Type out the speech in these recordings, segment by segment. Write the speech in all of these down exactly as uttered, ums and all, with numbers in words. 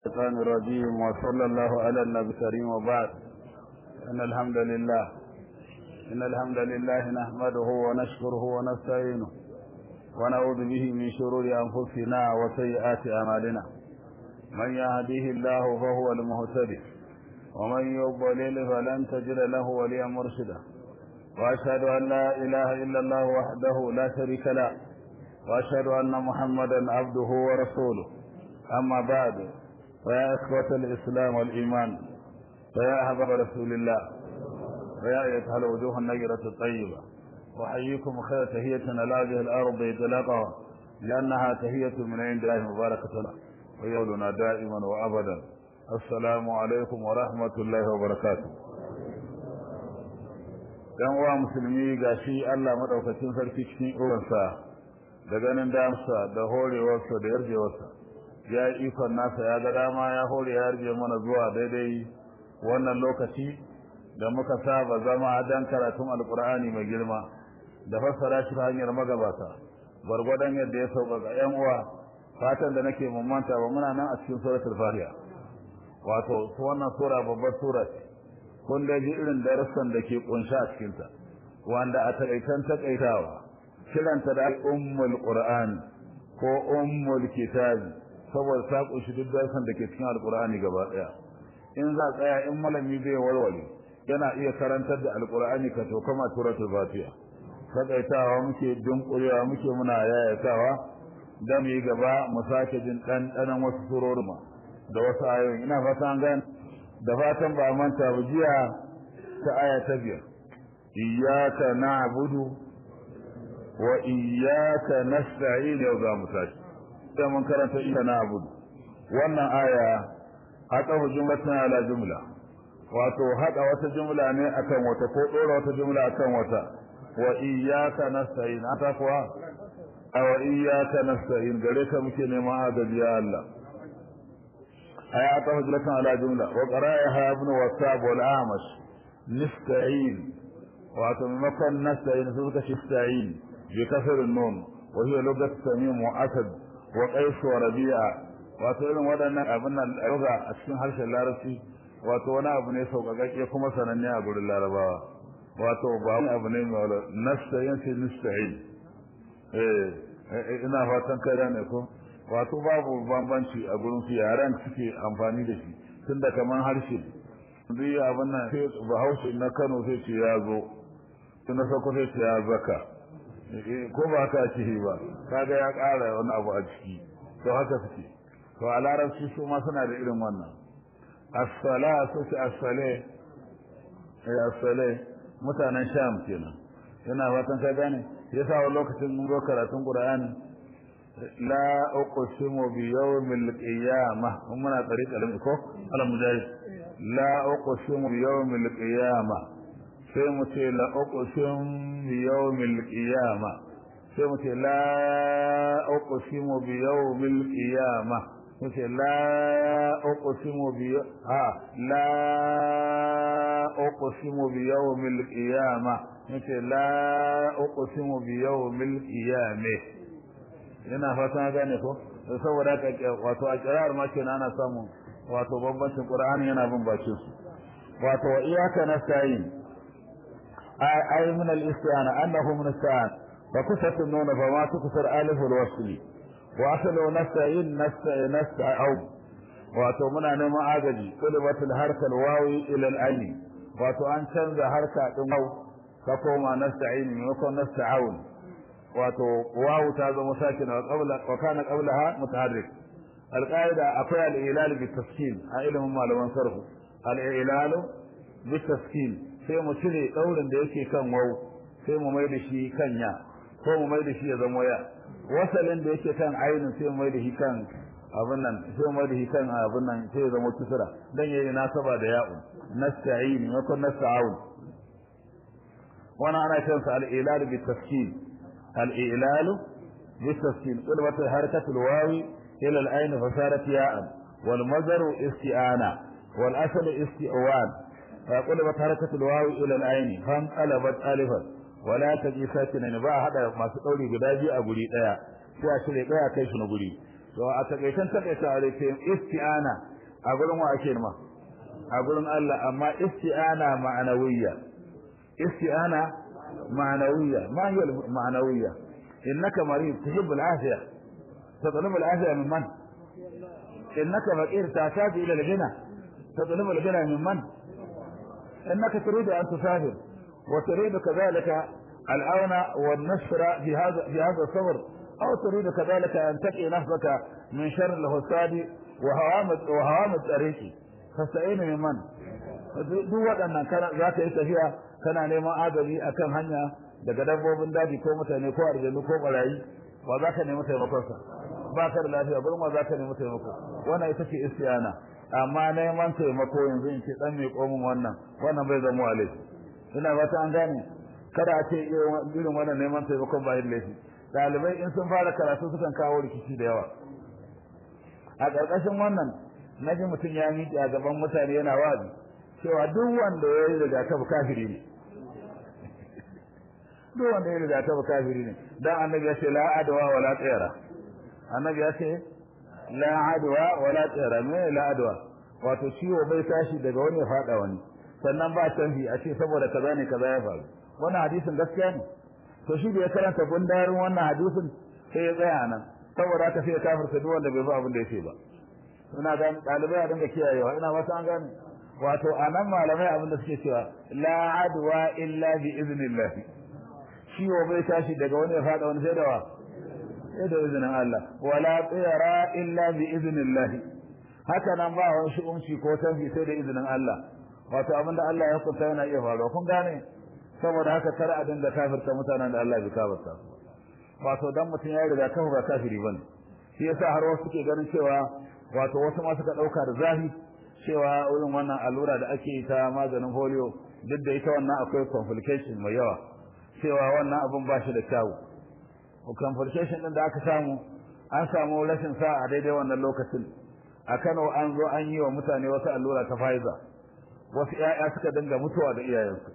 الشيطان الرجيم وصلى الله على النبي الكريم وبعد. إن الحمد لله إن الحمد لله نحمده ونشكره ونستعينه ونعوذ به من شرور أنفسنا وسيئات أعمالنا. من يهديه الله فهو المهتدي ومن يضلل فلن تجد له وليا مرشدا. وأشهد أن لا إله إلا الله وحده لا شريك له وأشهد أن محمدا عبده ورسوله. أما بعد، فيا إخوة الإسلام والإيمان، فيا أحباب رسول الله، فيا أيتها الوجوه النيرة الطيبة، أحييكم خير تحية على هذه الأرض إطلاقا، لأنها تحية من عند الله مباركة له ويولنا دائما وأبدا. السلام عليكم ورحمة الله وبركاته. ‘Yan uwa musulmi, gashi Allah maɗaukacin sarki cikin uwansa da ganin damsa da horewarsa da yarjewarsa ya yi ikon nasa, ya ga dama ya hore ya yarje mana zuwa daidai wannan lokaci da muka saba zama don karatun alkur'ani mai girma da fassara shi ta hanyar magabata gwargwadon yadda ya sauƙaƙa. ‘Yan uwa, fatan da nake mumanta ba muna nan a cikin suratul fatiha, wato wannan sura babbar sura ce, kun da ji irin darussan da ke kunsha a cikinta, wanda a taƙaitan taƙaitawa kiranta da ummul qur'an ko ummul kitabi saboda ta kunshi duk darussan da ke cikin alqur'ani gaba daya. In za tsaya, in malami bai walwale, yana iya karantar da alqur'ani ka to kama suratul fatiha. Taƙaitawa muke, dunkurewa muke, muna yayatawa dan yi gaba mu sake jin ɗanɗanon wasu surori da wasu ayoyi. Ina fata an gane, da fatan ba manta ba jiya ta aya ta biyar, iyyaka na'budu wa iyyaka nasta'in. yau za mu tashi sai mun karanta iyyaka na'budu. wannan aya haka jumlatun ala jumla, wato haka wata jumla ne akan wata ko dora wata jumla akan wata. wa iyyaka nasta'in, ata kuwa wa iyyaka nasta'in, gare ka muke neman agaji ya Allah. آيات هجرة على جملة. وقرائها ابن وثاب والأعمش نستعين، وأتمكن نستعين سورة نستعين بكسر النون، وهي لغة تميم وأسد وقيس وربيعة. وأتعلم ودنا أبنا اللغة أشكين حرش اللارسي، وأتونا أبني سوقك يكما سنني أقول الله ربا، وأتوبا أبني مولا نستعين في نستعين. إيه إنا فاتن كيرانكم، wato babu bambanci a gurin su, yaran suke amfani da shi tunda kaman harshe. duk abin nan sai Bahaushe na Kano sai ce ya zo, tunda Sokoto sai ce ya zaka, ko ba haka ce ba, kaga ya ƙara wani abu a ciki. to haka suke. to a larabci su ma suna da irin wannan. as-sala su ce as-sale, eh as-sale mutanen Sham kenan. yana fatan ka gane, yasa wani lokacin mun zo karatun Qur'ani لا أقسم بيوم القيامة، ومنا طريق الامكو على مجاهد. لا أقسم بيوم القيامة، سيمتي لا أقسم بيوم القيامة، سيمتي لا أقسم بيوم القيامة، سيمتي لا أقسم بيوم ها لا أقسم بيوم القيامة، سيمتي لا أقسم بيوم القيامة. yana fatan gane ko, saboda haka wato a kirar ma kenan ana samu wato bambancin Qur'ani yana bin bakin su. wato wa iyyaka nasta'in ay min al-isti'ana annahu min al-ista'an fa kusat an-nun fa ma tuksar alif al-wasl wa aslu nasta'in nasta'in nasta'u. wato muna neman agaji, kulbatul harkal wawi ila al-ayn, wato an canza harka din waw ka koma nasta'in maimakon nasta'un. wato wawu ta zama sakina wa qabla wa kana qablaha mutaharrik. alqaida akwai al-ilal bi taskin a ilimin malaman sarf. al-ilal bi taskin sai mu cire daurin da yake kan wawu sai mu mai da shi kan ya, ko mu mai da shi ya zama ya. wasalin da yake kan ainin sai mu mai da shi kan abun nan, sai mu mai da shi kan abun nan sai ya zama kusura dan yayi nasaba da ya'u. nasta'in wa kun nasta'un. wana ana cewa al-ilal bi taskin. الإعلال بالتسكين، قلبت حركة الواو إلى العين فصارت ياء، والمصدر استئانة، والأصل استئوان. فقلبت حركة الواو إلى العين فانقلبت ألفا، ولا تجي ساكنا با هذا ما تقولي بداجي أقولي لا، sai a cire ɗaya kai shi na guri. to a takaitan takaita alaikum isti'ana a gurin wa ake nema a gurin Allah amma isti'ana ma'anawiyya isti'ana ma'anawiyya ma hiya ma'anawiyya innaka marid tuhibbu al-afiya tatlubu al-afiya min man innaka faqir tahtaju ila al-ghina tatlubu al-ghina min man innaka turidu an tusafir wa turidu kadhalika العون والنشر في هذا في هذا الصبر أو تريد كذلك أن تقي نفسك من شر الحساد وهوام وهوام الطريق فاستعين من من duk waɗannan za ka yi tafiya kana neman agaji a kan hanya daga dabbobin daji ko mutane ko aljanu ko barayi ba za ka nemi taimakonsa ba ka da lafiya gurin ma za ka nemi taimako wannan ita ce istiyana amma neman taimako yanzu in ce dan mai komin wannan wannan bai zama wale ina ba ta an gane kada a ce irin wannan neman taimakon ba yin laifi dalibai in sun fara karatu sukan kawo rikici da yawa a ƙarƙashin wannan na ji mutum ya miƙe a gaban mutane yana wazi cewa duk wanda ya yi rigakafi kafiri ne duk wanda ya yi rigakafi kafiri ne dan annabi ya ce la adwa wa la tsira annabi ya ce la adwa wa la tsira me la adwa wato ciwo bai tashi daga wani ya faɗa wani sannan ba canji a ce saboda kaza ne kaza ya faru wannan hadisin gaskiya ne to shi da ya karanta gundarin wannan hadisin sai ya tsaya nan saboda haka sai ya kafirta duk wanda bai zo abin da yake ba ina ga dalibai a dinga kiyayewa ina ba an gane wato anan malamai abin da suke cewa la adwa illa bi iznillah ciwo bai tashi daga wani ya fada wani sai da wa sai da izinin Allah wala tsira illa bi iznillah haka nan ba wani shi'umci ko tafi sai da izinin Allah wato abinda Allah ya hukunta yana iya faruwa kun gane saboda haka kar a dinga kafirta mutanen da Allah bai kafirta su wato dan mutun ya riga kafa ba kafiri bane shi yasa har wasu suke ganin cewa wato wasu ma suka dauka da zahi cewa irin wannan allura da ake yi ta maganin polio duk da ita wannan akwai complication mai yawa cewa wannan abun ba shi da kyau ko complication din da aka samu an samu rashin sa a daidai wannan lokacin a Kano an zo an yi wa mutane wasu allura ta Pfizer wasu ƴaƴa suka dinga mutuwa da iyayensu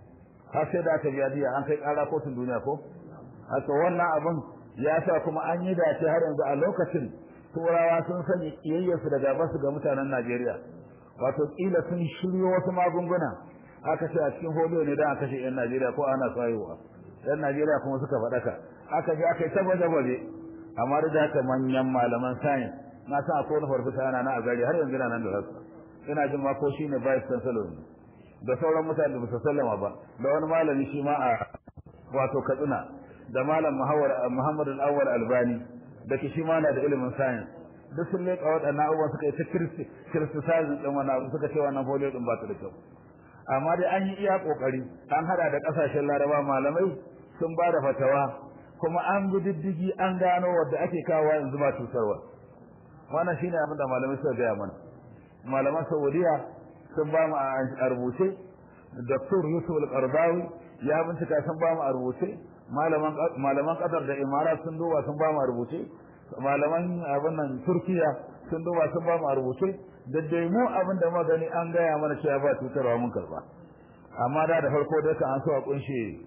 har sai da aka biya diya an kai ƙara kotun duniya ko haka wannan abun ya sa kuma an yi dace har yanzu a lokacin turawa sun sani kiyayyarsu daga basu ga mutanen Najeriya wato kila sun shiryo wasu magunguna aka ce a cikin holiyo ne da aka kashe yan Najeriya ko ana tsayewa yan Najeriya kuma suka faɗaka aka je aka yi tabbaje baje amma da haka manyan malaman science na san akwai wani farfesa yana na a gari har yanzu nan da rasu ina jin ma ko shine vice chancellor da sauran mutane da ba su sallama ba da wani malami shi ma a wato Katsina da malam Muhammad al-Awwal Albani da shi ma na da ilimin science duk sun leka waɗannan abubuwan suka yi ta criticizing din wannan abu suka ce wannan polio din ba ta da kyau amma dai an yi iya kokari an hada da kasashen Laraba malamai sun ba da fatawa kuma an bi diddigi an gano wanda ake kawo yanzu ba cutarwa wannan shine abin da malamai suka gaya mana malaman Saudiya sun ba mu a rubuce Dr. Yusuf Al-Qardawi ya bincika sun ba mu a rubuce malaman malaman Qatar da Imarat sun duba sun ba mu a rubuce malaman abin nan Turkiya sun duba sun ba mu a rubuce da dai mu abin da magani an gaya mana cewa ba cutarwa mun karba amma da da farko dai ka an so a kunshe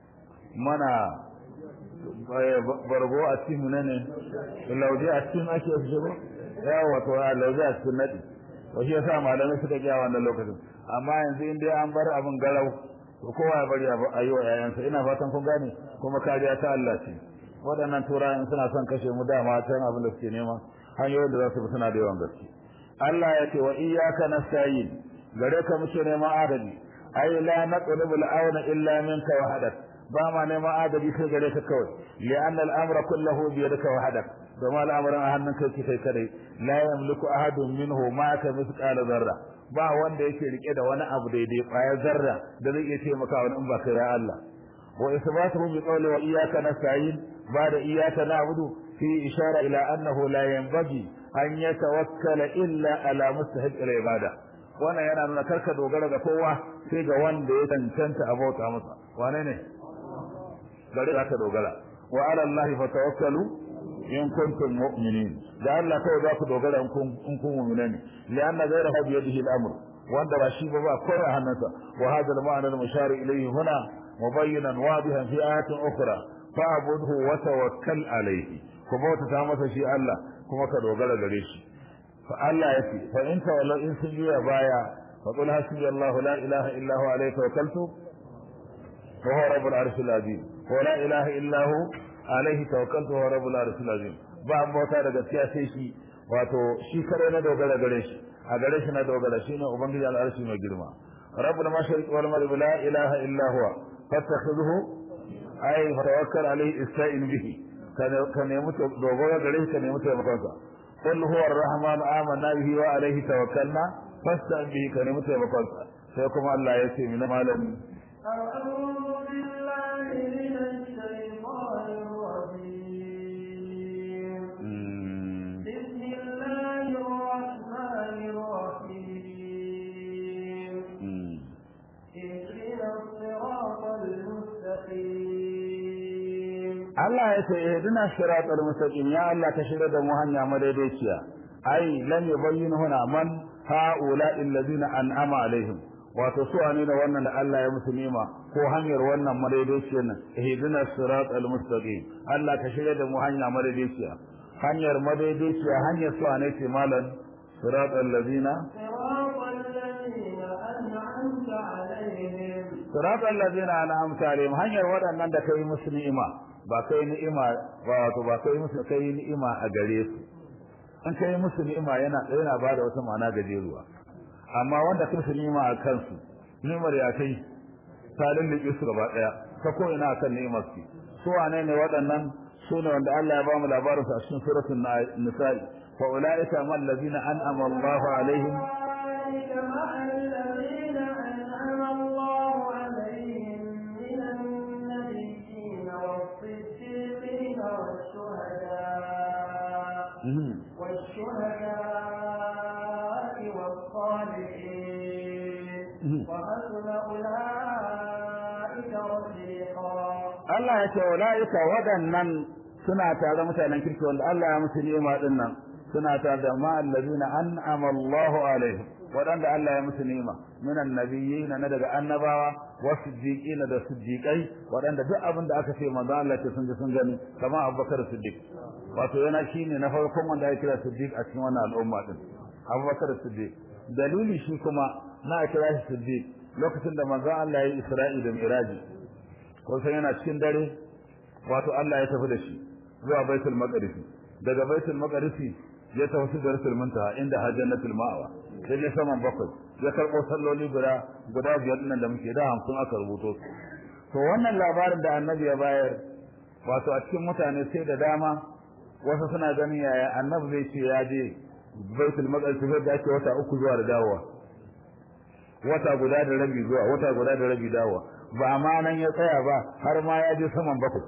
mana bargo a cikin ne lauje a cikin ake shigo yawa wato lauje a cikin nadi to shi yasa malamai suka ga wannan lokacin amma yanzu in dai an bar abin garau to kowa ya bari a yi wa yayansa ina fatan kun gane kuma kariya ta Allah ce waɗannan turayen suna son kashe mu dama can abin da suke nema hanyoyin da za su bi suna da yawan gaske Allah ya ce wa iyyaka nasta'in gare ka muke neman agaji ai la naqlubu al-awna illa minka wahdak ba ma neman agaji sai gare ka kawai li'anna al-amra kulluhu bi yadika wahdak domin al'amuran a hannun kai kai kadai la yamliku ahadun minhu ma ka misqala zarra ba wanda yake rike da wani abu daidai kwaya zarra da zai iya taimaka wani in ba kai ya Allah wa isbatuhu bi qawli wa iyyaka nasta'in ba'da iyyaka na'budu fi ishara ila annahu la yanbaghi an yatawakkala illa ala mustahiq al-ibada wannan yana nuna karka dogara ga kowa sai ga wanda ya tantance abota masa wane ne gare ka dogara wa ala allahi fatawakkalu in kuntum mu'minin da Allah kawai za ku dogara in kun in kun mu'mina ne lianna ghayra bi yadihi al-amr wanda ba shi ba ba kowa hannunsa wa hadha al-ma'na al-mushar ilayhi huna mubayyinan wadihan fi ayatin ukhra fa'budhu wa tawakkal alayhi kuma ta masa shi Allah kuma ka dogara gare shi fa Allah yace fa in tawallu in sun juya baya fa qul hasbiyallahu la ilaha illa huwa alayhi tawakkaltu wa huwa rabbul arshil azim wa la ilaha illa hu alayhi tawakkaltu wa huwa rabbul arshil azim ba bauta da gaskiya sai shi wato shi kare na dogara gare shi a gare shi na dogara shine ubangiji al-arshi mai girma rabbul mashriq wal maghrib la ilaha illa huwa fattakhidhu ay tawakkal alayhi ista'in bihi ka nemi dogara gare shi ka nemi taimakonsa qul huwa ar-rahman amanna bihi wa alayhi tawakkalna fasta'in bihi ka nemi taimakonsa sai kuma Allah ya ce min malami a'udhu billahi minash shaytanir rajim bismillahir rahmanir rahim ihdinas siratal mustaqim Allah ya ce ihdina siratal mustaqim ya Allah ka shirya da mu hanya madaidaiciya ai lam yubayyin huna man haula alladhina an'ama alaihim wato su ne da wannan da Allah ya musu nima ko hanyar wannan madaidaiciyar nan ihdina siratal mustaqim Allah ka shirya da mu hanya madaidaiciya hanyar madaidaiciya hanyar su ne ce malan siratal ladina siratal ladina an'amta alaihim siratal ladina an'amta alaihim hanyar waɗannan da kai musu ni'ima ba kai ni'ima wato ba kai musu kai ni'ima a gare su an kai musu ni'ima yana yana bada wata ma'ana gajeruwa amma wanda kai musu ni'ima a kansu ni'imar ya kai salin da su gaba daya ta ko ina kan ni'imar su su wane ne waɗannan su ne wanda Allah ya ba mu labarin su a cikin suratul nisa'i fa ulaika man ladina an'ama Allahu alaihim والشهداء والصالحين وحسن أولئك رفيقا Allah ya ce ulaika waɗannan suna tare mutanen kirki wanda Allah ya musu ni'ima din nan suna tare da ma allazina an'ama Allahu alaihim waɗanda Allah ya musu ni'ima minan nabiyyin na daga annabawa wasiddiqina da siddiqai waɗanda duk abin da aka ce manzo Allah ce sun ji sun gani kamar Abubakar Siddiq wato yana shine na farkon wanda ya kira Siddiq a cikin wannan al'umma din Abubakar Siddiq dalili shi kuma na kira shi Siddiq lokacin da manzo Allah ya yi Isra'i da Miraji ko sai yana cikin dare wato Allah ya tafi da shi zuwa Baitul Maqdis daga Baitul Maqdis ya tafi Sidratul Muntaha inda Hajjatul Ma'wa sai ya saman bakwai ya karbo salloli guda guda biyar nan da muke da hamsin aka rubuto to wannan labarin da Annabi ya bayar wato a cikin mutane sai da dama wasu suna ganin yaya Annabi zai ce ya je Baitul Maqdis sai da ake wata uku zuwa da dawowa wata guda da rabi zuwa wata guda da rabi dawowa ba ma nan ya tsaya ba har ma ya je saman bakwai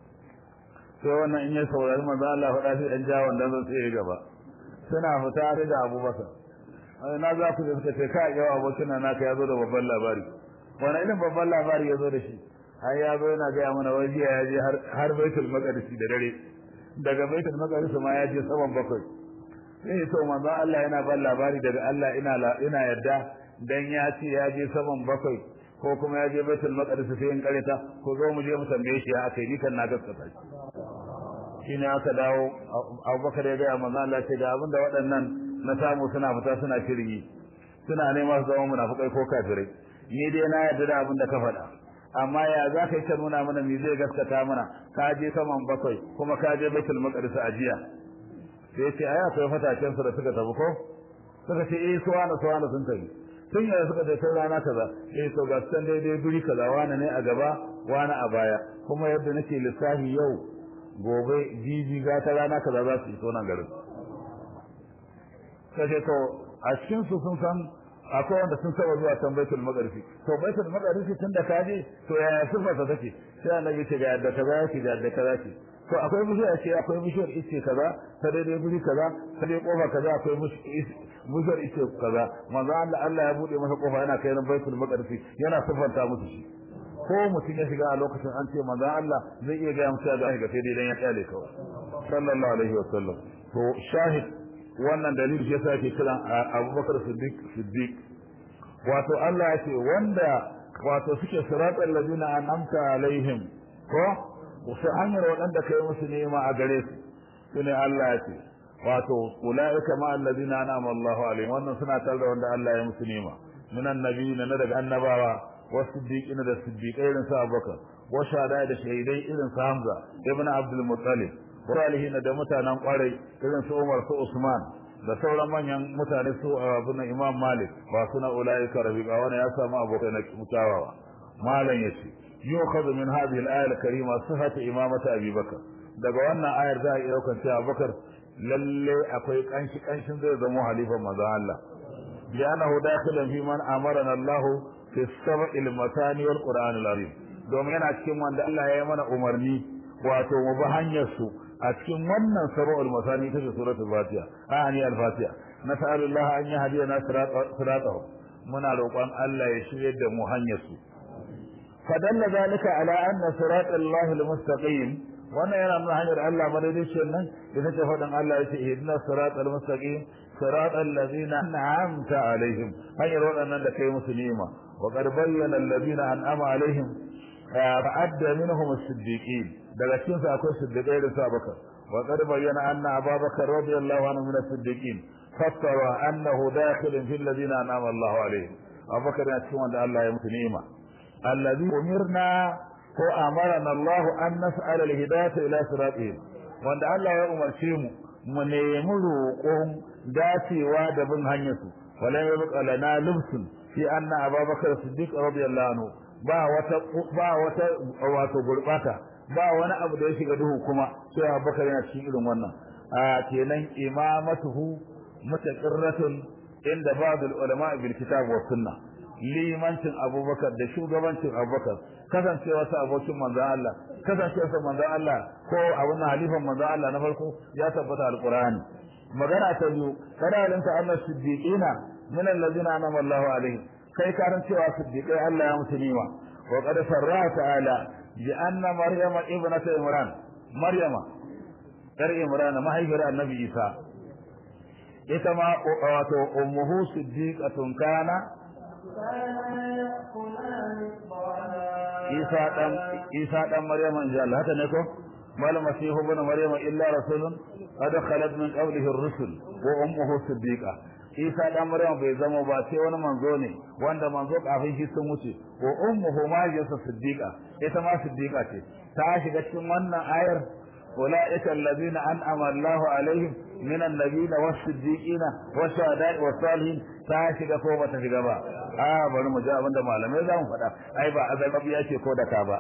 sai wannan in ya saurari manzo Allah faɗa sai dan jawon dan zai tsaye gaba suna fita da Abubakar ai na za ku suka ce ka yawa abokin nan naka yazo da babban labari wani irin babban labari yazo da shi ai yazo yana ga mana wai jiya ya je har har Baitul Maqdis da dare daga Baitul Maqdis ma ya je saman bakwai sai to manzo Allah yana ban labari daga Allah ina ina yarda dan ya ce ya je saman bakwai ko kuma ya je Baitul Maqdis sai in kareta ko zo mu je mu tambaye shi akai ni kan na gaskata shi shine aka dawo Abubakar ya ga manzo Allah ce ga abinda waɗannan na samu suna fita suna shirgi suna neman su zama munafikai ko kafirai ni dai na yarda da abinda ka faɗa amma ya za ka yi ta nuna mana me zai gaskata mana ka je saman bakwai kuma ka je Baitul Maqdis a jiya sai ce ai akwai fatacen su da suka tafi ko suka ce eh suwana suwana sun tafi tun yaya suka ce sai rana kaza eh to ga san daidai guri kaza wani ne a gaba wani a baya kuma yadda nake lissafi yau gobe jibi ga ta rana kaza za su iso nan garin kace to a cikin su sun san akwai wanda sun saba zuwa can Baitul Maqdis to Baitul Maqdis tun da kaje to yaya sifar ta take sai annabi ce ga yadda kaza yake ga yadda kaza ce to akwai bishiyar ce akwai bishiyar ice kaza ta daidai guri kaza ta dai kofa kaza akwai bishiyar ice kaza manzo Allah Allah ya bude masa kofa yana kai ran Baitul Maqdis yana sifanta musu shi ko mutum ya shiga a lokacin an ce manzo Allah zai iya ga musu da ga sai dai dan ya tsale kawai sallallahu alaihi wasallam to shahid wannan dalili shi yasa yake kiran Abubakar Siddiq Siddiq wato Allah ya ce wanda wato suke siratal ladina an'amta alaihim ko wasu hanyar waɗanda kai musu nema a gare su shine Allah ya ce wato ulaika ma allazina an'ama Allahu alaihim wannan suna tare da wanda Allah ya musu nima minan nabiyina na daga annabawa wasiddiqin da siddiqai irin su Abubakar wa shahada da shahidai irin su Hamza ibn Abdul Muttalib wa salihin da mutanen kwarai irin su Umar su Usman da sauran manyan mutane su abun Imam Malik ba suna ulaika rabiqa wannan ya samu abokai na mutawawa malan yace yukhadhu min hadhihi al-aya al-karima sihhatu imamati Abi Bakr daga wannan ayar za a iya daukar cewa Abubakar lalle akwai kanshi kanshin zai zama halifan manzo Allah yana dakhilan fi man amarana Allah fi sab'il matani wal Qur'an al-azim domin yana cikin wanda Allah ya yi mana umarni wato mu bi hanyar su a cikin wannan sab'ul matani ta suratul Fatiha ani al-Fatiha nas'alullah an yahdina siratahu muna roƙon Allah ya shirye da mu hanyar su fadalla zalika ala anna siratallahi al-mustaqim wannan yana nuna hanyar Allah madaidaiciyar nan da take faɗin Allah ya ce ihdina siratal mustaqim siratal ladzina an'amta alaihim hanyar waɗannan da kai musu ni'ima wa qad bayyana alladzina an'ama alaihim fa'adda minhum as-siddiqin daga cikin su akwai siddiqai da Abubakar wa qad bayyana anna Abubakar radiyallahu anhu min as-siddiqin fassara annahu dakhilun fil ladzina an'ama Allahu alaihim Abubakar yana cikin wanda Allah ya musu ni'ima alladhi umirna ko amarana Allah an nas'ala al-hidayata ila siratihim wanda Allah ya umarce mu mu nemi roƙon dacewa da bin hanyar su wala yabqa lana lumsun fi anna Abubakar Siddiq radiyallahu anhu ba wata ba wata wato gurbata ba wani abu da ya shiga duhu kuma sai Abubakar yana cikin irin wannan a kenan imamatuhu mutaqirratun inda ba'd al-ulama bil kitab wa sunnah limancin Abubakar da shugabancin Abubakar kasancewa sa abokin manzon Allah kasancewa sa manzon Allah ko abun halifan manzon Allah na farko ya tabbata alqur'ani magana ta biyu kada ta anna siddiqina min allazina anama Allahu alaihim kai karan cewa siddiqai Allah ya musu nima wa qad sarra ta'ala bi anna maryama ibnat imran maryama dar imran mahaifiyar annabi Isa ita ma wato ummuhu siddiqatun kana Isa dan Isa dan Maryam in Allah haka ne ko mal masihu ibn Maryam illa rasulun qad khalat min qablihi ar-rusul wa ummuhu siddiqa Isa dan Maryam bai zama ba sai wani manzo ne wanda manzo kafin shi sun wuce wa ummuhu ma yasa siddiqa ita ma siddiqa ce ta shiga cikin wannan ayar ulaika alladhina an'ama Allahu alaihim min an-nabiyina was-siddiqina wash-shuhada'i was-salihin ta shiga ko bata shiga ba a bari mu ji abinda malamai za mu faɗa ai ba azabi yake ko da ka ba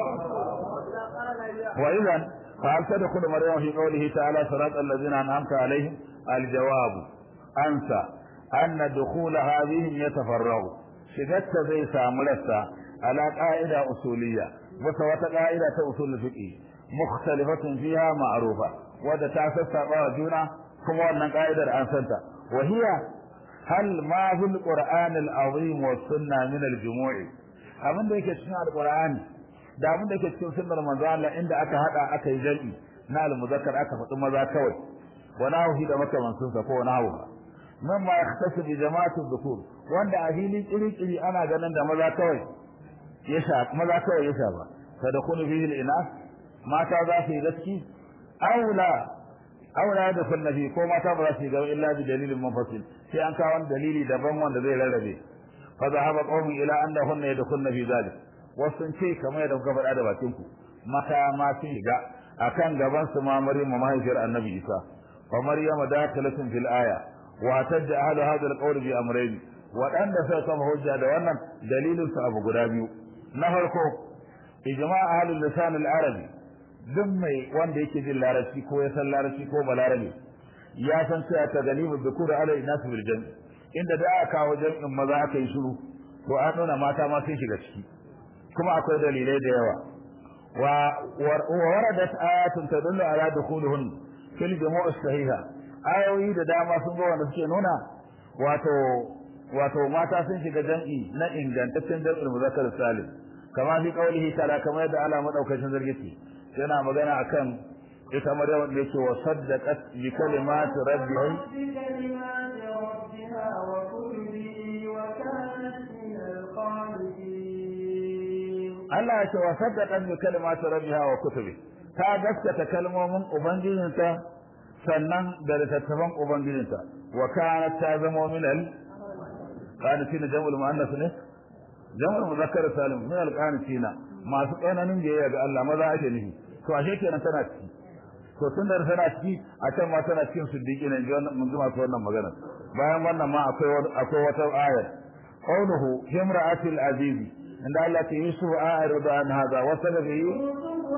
wa idan fa tadkhulu maryam fi qawlihi ta'ala sirat alladhina an'amta alaihim al-jawab ansa anna dukhul hadhihi yatafarraghu shigatta zai samu rassa ala qa'ida usuliyya wata wata qa'ida ta usul fiqh mukhtalifatun fiha ma'rufa wadda ta sassaba wa juna kuma wannan qa'idar an santa wa hiya hal ma fil qur'an al-azim wa sunna min al-jumu'i abin da yake cikin al-qur'ani da abin da yake cikin sunnar manzo Allah inda aka hada aka yi jami'i na al-muzakkar aka faɗi maza kawai wa nahu da makamansun sa ko nahu mimma yakhtasu bi jama'ati dhukur wanda a fili kiri-kiri ana ganin da maza kawai yasha maza kawai yasha ba tadkhulu fihi al-inas mata za su yi gaski aula aula da sunnabi ko mata ba za su yi ga illa bi dalilin munfasil sai an kawo wani dalili daban wanda zai rarrabe fa zahaba qawmi ila annahunna yadkhulna fi zalik wasun ce kamar yadda kuka faɗa da bakin ku mata ma sun shiga akan gaban su ma Maryam mahaifiyar Annabi Isa fa Maryam dakhalatun fil aya wa tajja ahlu hadha al-qawl bi amrayn waɗanda suka kama hujja da wannan dalilin su abu guda biyu na farko ijma' ahlul lisan al-arabi duk mai wanda yake jin larabci ko ya san larabci ko balarabe ya san cewa ta galibu dhukur ala inas bil jami inda da aka kawo jami'in maza aka yi shiru to an nuna mata ma sun shiga ciki kuma akwai dalilai da yawa wa waradat ayatun tadullu ala dukhulihun fil jumu'a sahiha ayoyi da dama sun zo wanda suke nuna wato wato mata sun shiga jami'i na ingantaccen jami'in muzakkar salim kama fi qawlihi ta'ala kamar yadda Allah madaukakin zargi yana magana akan ita Maryam da yake wa saddaqat bi kalimati rabbiha Allah ya ce wa saddaqat bi kalimati rabbiha wa kutubi ta gaskata kalmomin ubangijinta sannan da littattafan ubangijinta wa kanat ta zama min al qanitina jam'ul muannas ne jam'ul muzakkar salim min al qanitina masu tsananin biyayya ga Allah maza ake nufi to ashe kenan tana ciki to tun da tana ciki a can ma tana cikin siddiqi ne mun ji masu wannan magana bayan wannan ma akwai akwai wata ayar qawluhu himra'atil aziz inda Allah ta yusuf a'rid an hadha wa sababi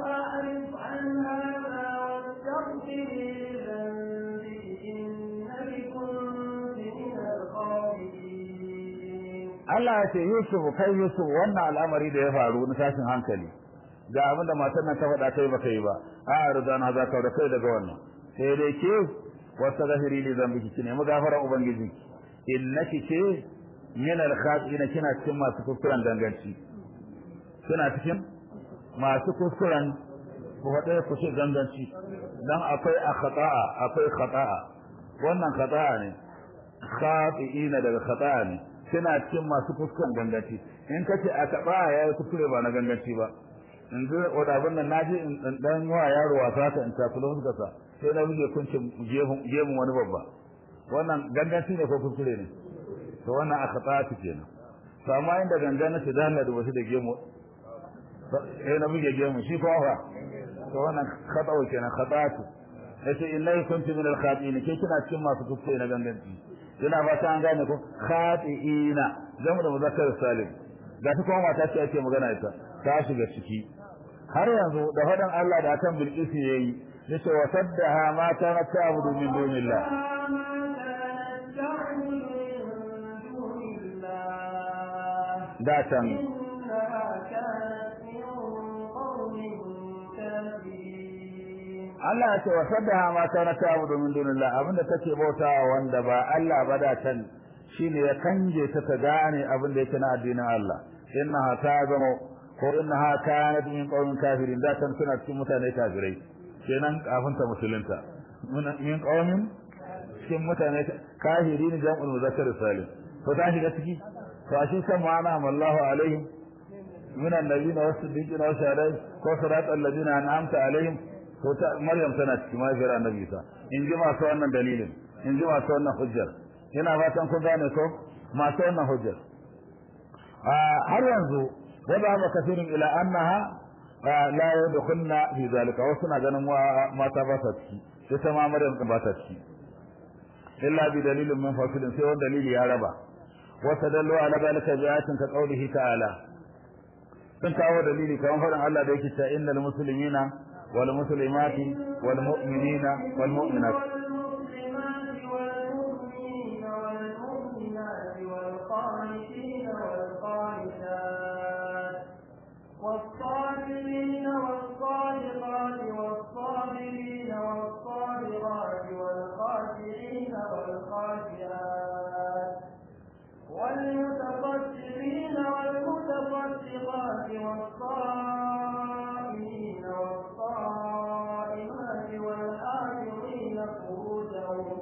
Allah ya ce Yusuf kai Yusuf wannan al'amari da ya faru na tashin hankali ga abinda matan nan ta faɗa kai baka yi ba a rizana za ka da kai daga wannan sai dai ke wata gafiri li zambiki kine mu gafara ubangiji innaki ke min al-khati'in kina cikin masu kuskuren danganci kina cikin masu kuskuren ku faɗa ku ce danganci dan akwai akhata'a akwai khata'a wannan khata'a ne khati'ina daga khata'a ne kina cikin masu kuskuren ganganci in kace a kaba yayi kuskure ba na ganganci ba in ji wadabun nan naji in dan wa yaro wasa ta in ta kula fuskasa sai na muje kunce gemu wani babba wannan ganganci ne ko kuskure ne to wannan aka tsaya kenan to amma inda gangana ce da Allah da wasu da gemu sai na muje gemu shi ko fa to wannan khatawa kenan khatatu yace innahi kunti min al-khati'in ke kina cikin masu kuskure na ganganci ina ba ta an gane ko khati'ina zamu da muzakkar salim ga ta kuma mata ce ake magana ita ta shiga ciki har yanzu da fadan Allah da akan Bilqis yayi yace wa saddaha ma kana ta'budu min dunillah da tan Allah ya ce wa saddaha ma kana ta'budu min dunillah abinda take bautawa wanda ba Allah ba da tan shine ya kanje ta ta gane abinda yake na addinin Allah innaha ta'zamu ko innaha kanat min qawmin kafirin da tan suna cikin mutane kafirai kenan kafin ta musulunta min qawmin cikin mutane kafirin jam'ul muzakkar salim to ta shiga ciki to ashe san ma'ana Allahu alaihim min annabiyina was-siddiqina was-shuhada'i ko siratal ladina an'amta alaihim to ta Maryam tana cikin mahaifiyar Annabi Isa in ji masu wannan dalilin in ji masu wannan hujjar ina fatan kun gane ko masu wannan hujjar har yanzu wada ba kafirin ila annaha la yadkhulna fi zalika wa suna ganin mata ba ta ciki ita ma Maryam ba ta ciki illa bi dalilin min fasilin sai wani dalili ya raba wa tadallu ala zalika bi ayatin ka qawlihi ta'ala sun kawo dalili kamar faɗin Allah da yake cewa innal muslimina wal muslimati wal mu'minina wal mu'minat والصابرين والصادقات والصابرين والصابرات والخاشعين والخاشعات والمتصدقين والمتصدقات والصائمين والصائمات والحافظين فروجهم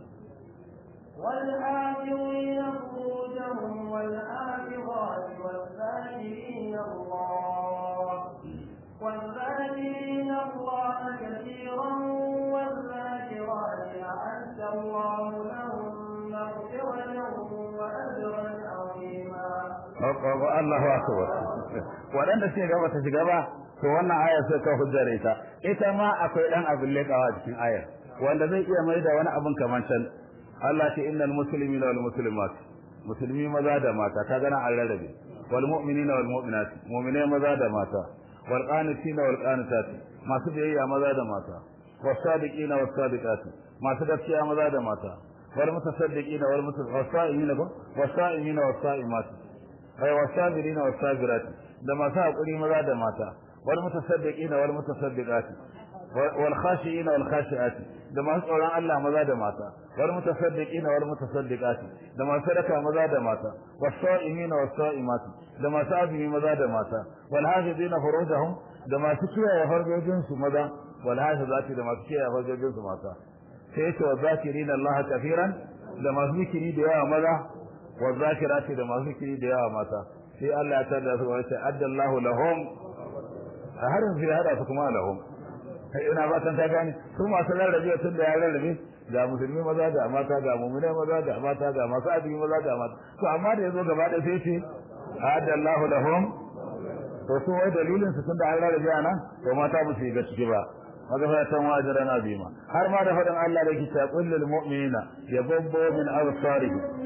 والحافظين فروجهم والحافظات والذاكرين الله والذاكرين الله كثيرا والذاكرات أعد الله لهم مغفرة وأجرا عظيما. الله أكبر. waɗanda suke gaba ta shiga ba to wannan ayar sai ka hujjare ta ita ma akwai dan abin lekawa cikin ayar wanda zai iya mai da wani abin kamar can Allah ce innal muslimina wal muslimat muslimi maza da mata ka gana an rarrabe wal mu'minina wal mu'minat mu'minai maza da mata wal qanitina wal qanitat masu biyayya maza da mata was sadiqina was sadiqat masu gaskiya maza da mata wal mutasaddiqina wal mutasaimina was saimina was saimat ay was sabirina was sabirat da masu hakuri maza da mata wal mutasaddiqina wal mutasaddiqat wal khashiina wal khashiat da masu tsoron Allah maza da mata wal mutasaddiqina wal mutasaddiqat da masu sadaka maza da mata was saimina was saimat da masu azumi maza da mata wal hafizina furujahum da masu kiyaye farjojin su maza wal hafizati da masu kiyaye farjojin su mata sai ce wa zakirina Allah kafiran da masu zikiri da yawa maza wa zakirati da masu zikiri da yawa mata sai Allah ya tada su wa sai addallahu lahum har yanzu ya hada su kuma lahum ina ba san ta gane su masu rarrabe tun da ya rarrabe ga musulmi maza ga mata ga mu'mina maza ga mata ga masu azumi maza ga mata to amma da yazo gaba da sai ce adallahu lahum to su wai dalilin su tun da an rarrabe anan to mata ba su yi gaske ba magafatan wajiran azima har ma da faɗin Allah da kita kullul mu'minina yabbu min absarihim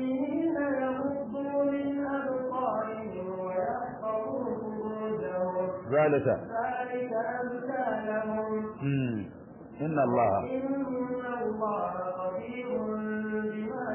ذلك ذلك أزكى لهم إن الله إن الله خبير بما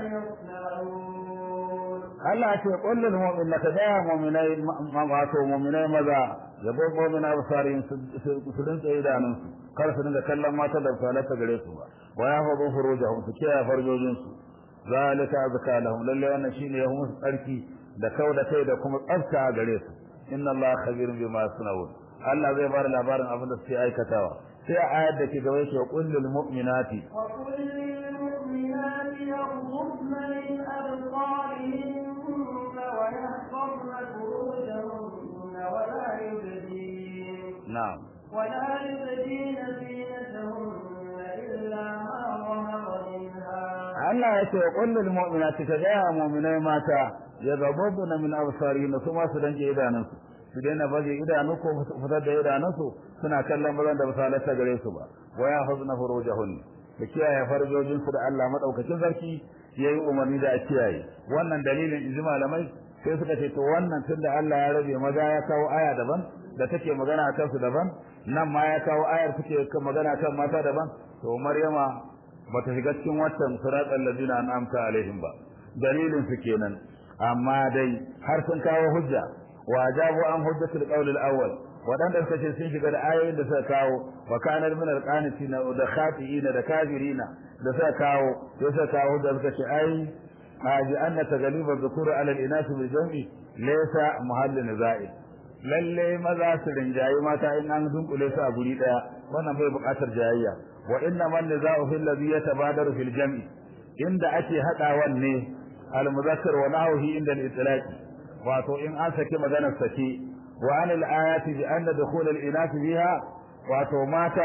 يصنعون Allah ce kullul mu'min ka da mu'minai wato mu'minai maza yabo min absarin su dinka idanun su kar su dinga kallon mata da salata gare su ba wa yahdu furujahum su kiyaye farjojin su zalika azka lahum lalle wannan shine ya musu tsarki da kauda kai da kuma tsafta gare su inna Allah khabirun bima yasnaun Allah zai bar labarin abin da suke aikatawa sai a ayar da ke gaba shi wa kullul mu'minati wa kullil mu'minati yaghuddna min absarihinna wa yahfazna furujahunna wa la yubdin na'am wa la yubdin zinatahunna illa ma zahara minha Allah ya ce wa kullul mu'minati ka ga mu'minai mata yaghuddna min absarihinna kuma su danke idanunsu su daina baje idanu ko fitar da idanunsu suna kallon bazan da misalata gare su ba wa ya huzna furujahun da kiyaye farjojin su da Allah madaukakin sarki yayi umarni da a kiyaye wannan dalilin inji malamai sai suka ce to wannan tunda Allah ya rabe maza ya kawo aya daban da take magana akan su daban nan ma ya kawo ayar take magana kan mata daban to Maryama bata shiga cikin wannan siratal ladina an'amta alaihim ba dalilin su kenan amma dai har sun kawo hujja wajabu an hujjatul qawl al-awwal wadanda suka ce sun shiga da ayoyin da suka kawo wa kana min al-qanitina da khati'ina da kafirina da suka kawo sai suka kawo da suka ce ai haji anna taghliba dhukur ala al-inas bil jam'i laysa mahall nizai lalle maza su rinjayi mata in an dunkule su a guri daya wannan bai buƙatar jayayya wa inna man nizau fil ladhi yatabadaru fil jam'i inda ake hadawan ne al-muzakkar wa nahwihi inda al-itlaq wato in an saki maganar saki wa anil ayati bi anna dukhul al inath biha wato mata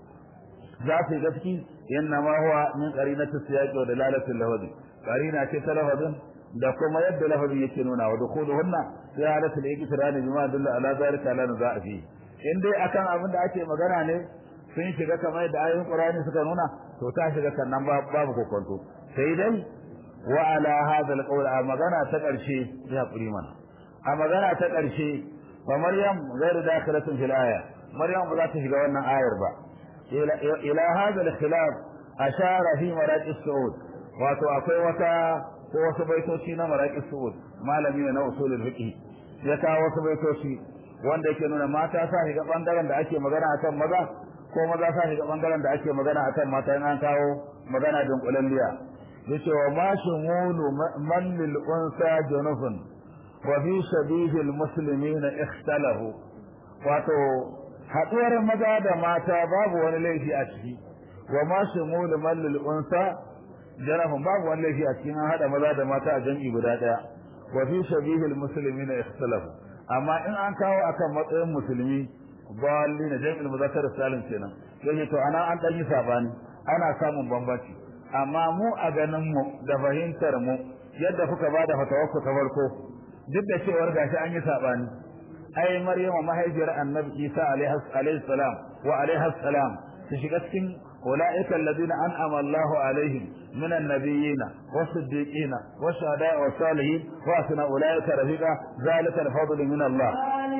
za su gaski inna ma huwa min qarinati siyaq wa dalalati al-lafzi qarina ce ta lafazin da kuma yadda lafazin yake nuna wa dukhuluhunna ziyaratu al-iqtiran bima dalla ala zalika la nazafi in dai akan abin da ake magana ne sun shiga kamar da ayoyin qur'ani suka nuna to ta shiga kannan babu kokonto sai dai وعلى هذا القول امغنا تقرشي يا قريمان امغنا تقرشي ومريم غير داخله في الايه مريم بذات shiga wannan ayar ba ila hada al-khilaf ashara fi maraqi as-suud wato akwai wata ko wasu baitoci na maraqi as-suud malami na usul al-fiqh ya kawo wasu baitoci wanda yake nuna mata sa shiga bangaren da ake magana akan maza ko maza sa shiga bangaren da ake magana akan mata in an kawo magana dunkulalliya yace wa ma shumulu man lil unsa junufun wa fi shabihi al muslimin ikhtalafu wato haduwar maza da mata babu wani laifi a ciki wa ma shumulu man lil unsa junufun babu wani laifi a cikin hada maza da mata a jami'i guda daya wa fi shabihi al muslimin ikhtalafu amma in an kawo akan matsayin musulmi balli na jami'ul muzakkar salim kenan yace to ana an dan yi sabani ana samun bambanci amma mu a ganin mu da fahimtar mu yadda kuka bada fatawakku ta farko duk da cewar gashi an yi sabani ai maryama mahaifiyar annabi isa alaihi salam wa alaihi salam su shiga cikin ulaika alladhina an'ama Allahu alaihim min an-nabiyyin was-siddiqin wash-shuhada'i was-salihin wa asna ulaika rafiqa zalika al-fadlu min Allah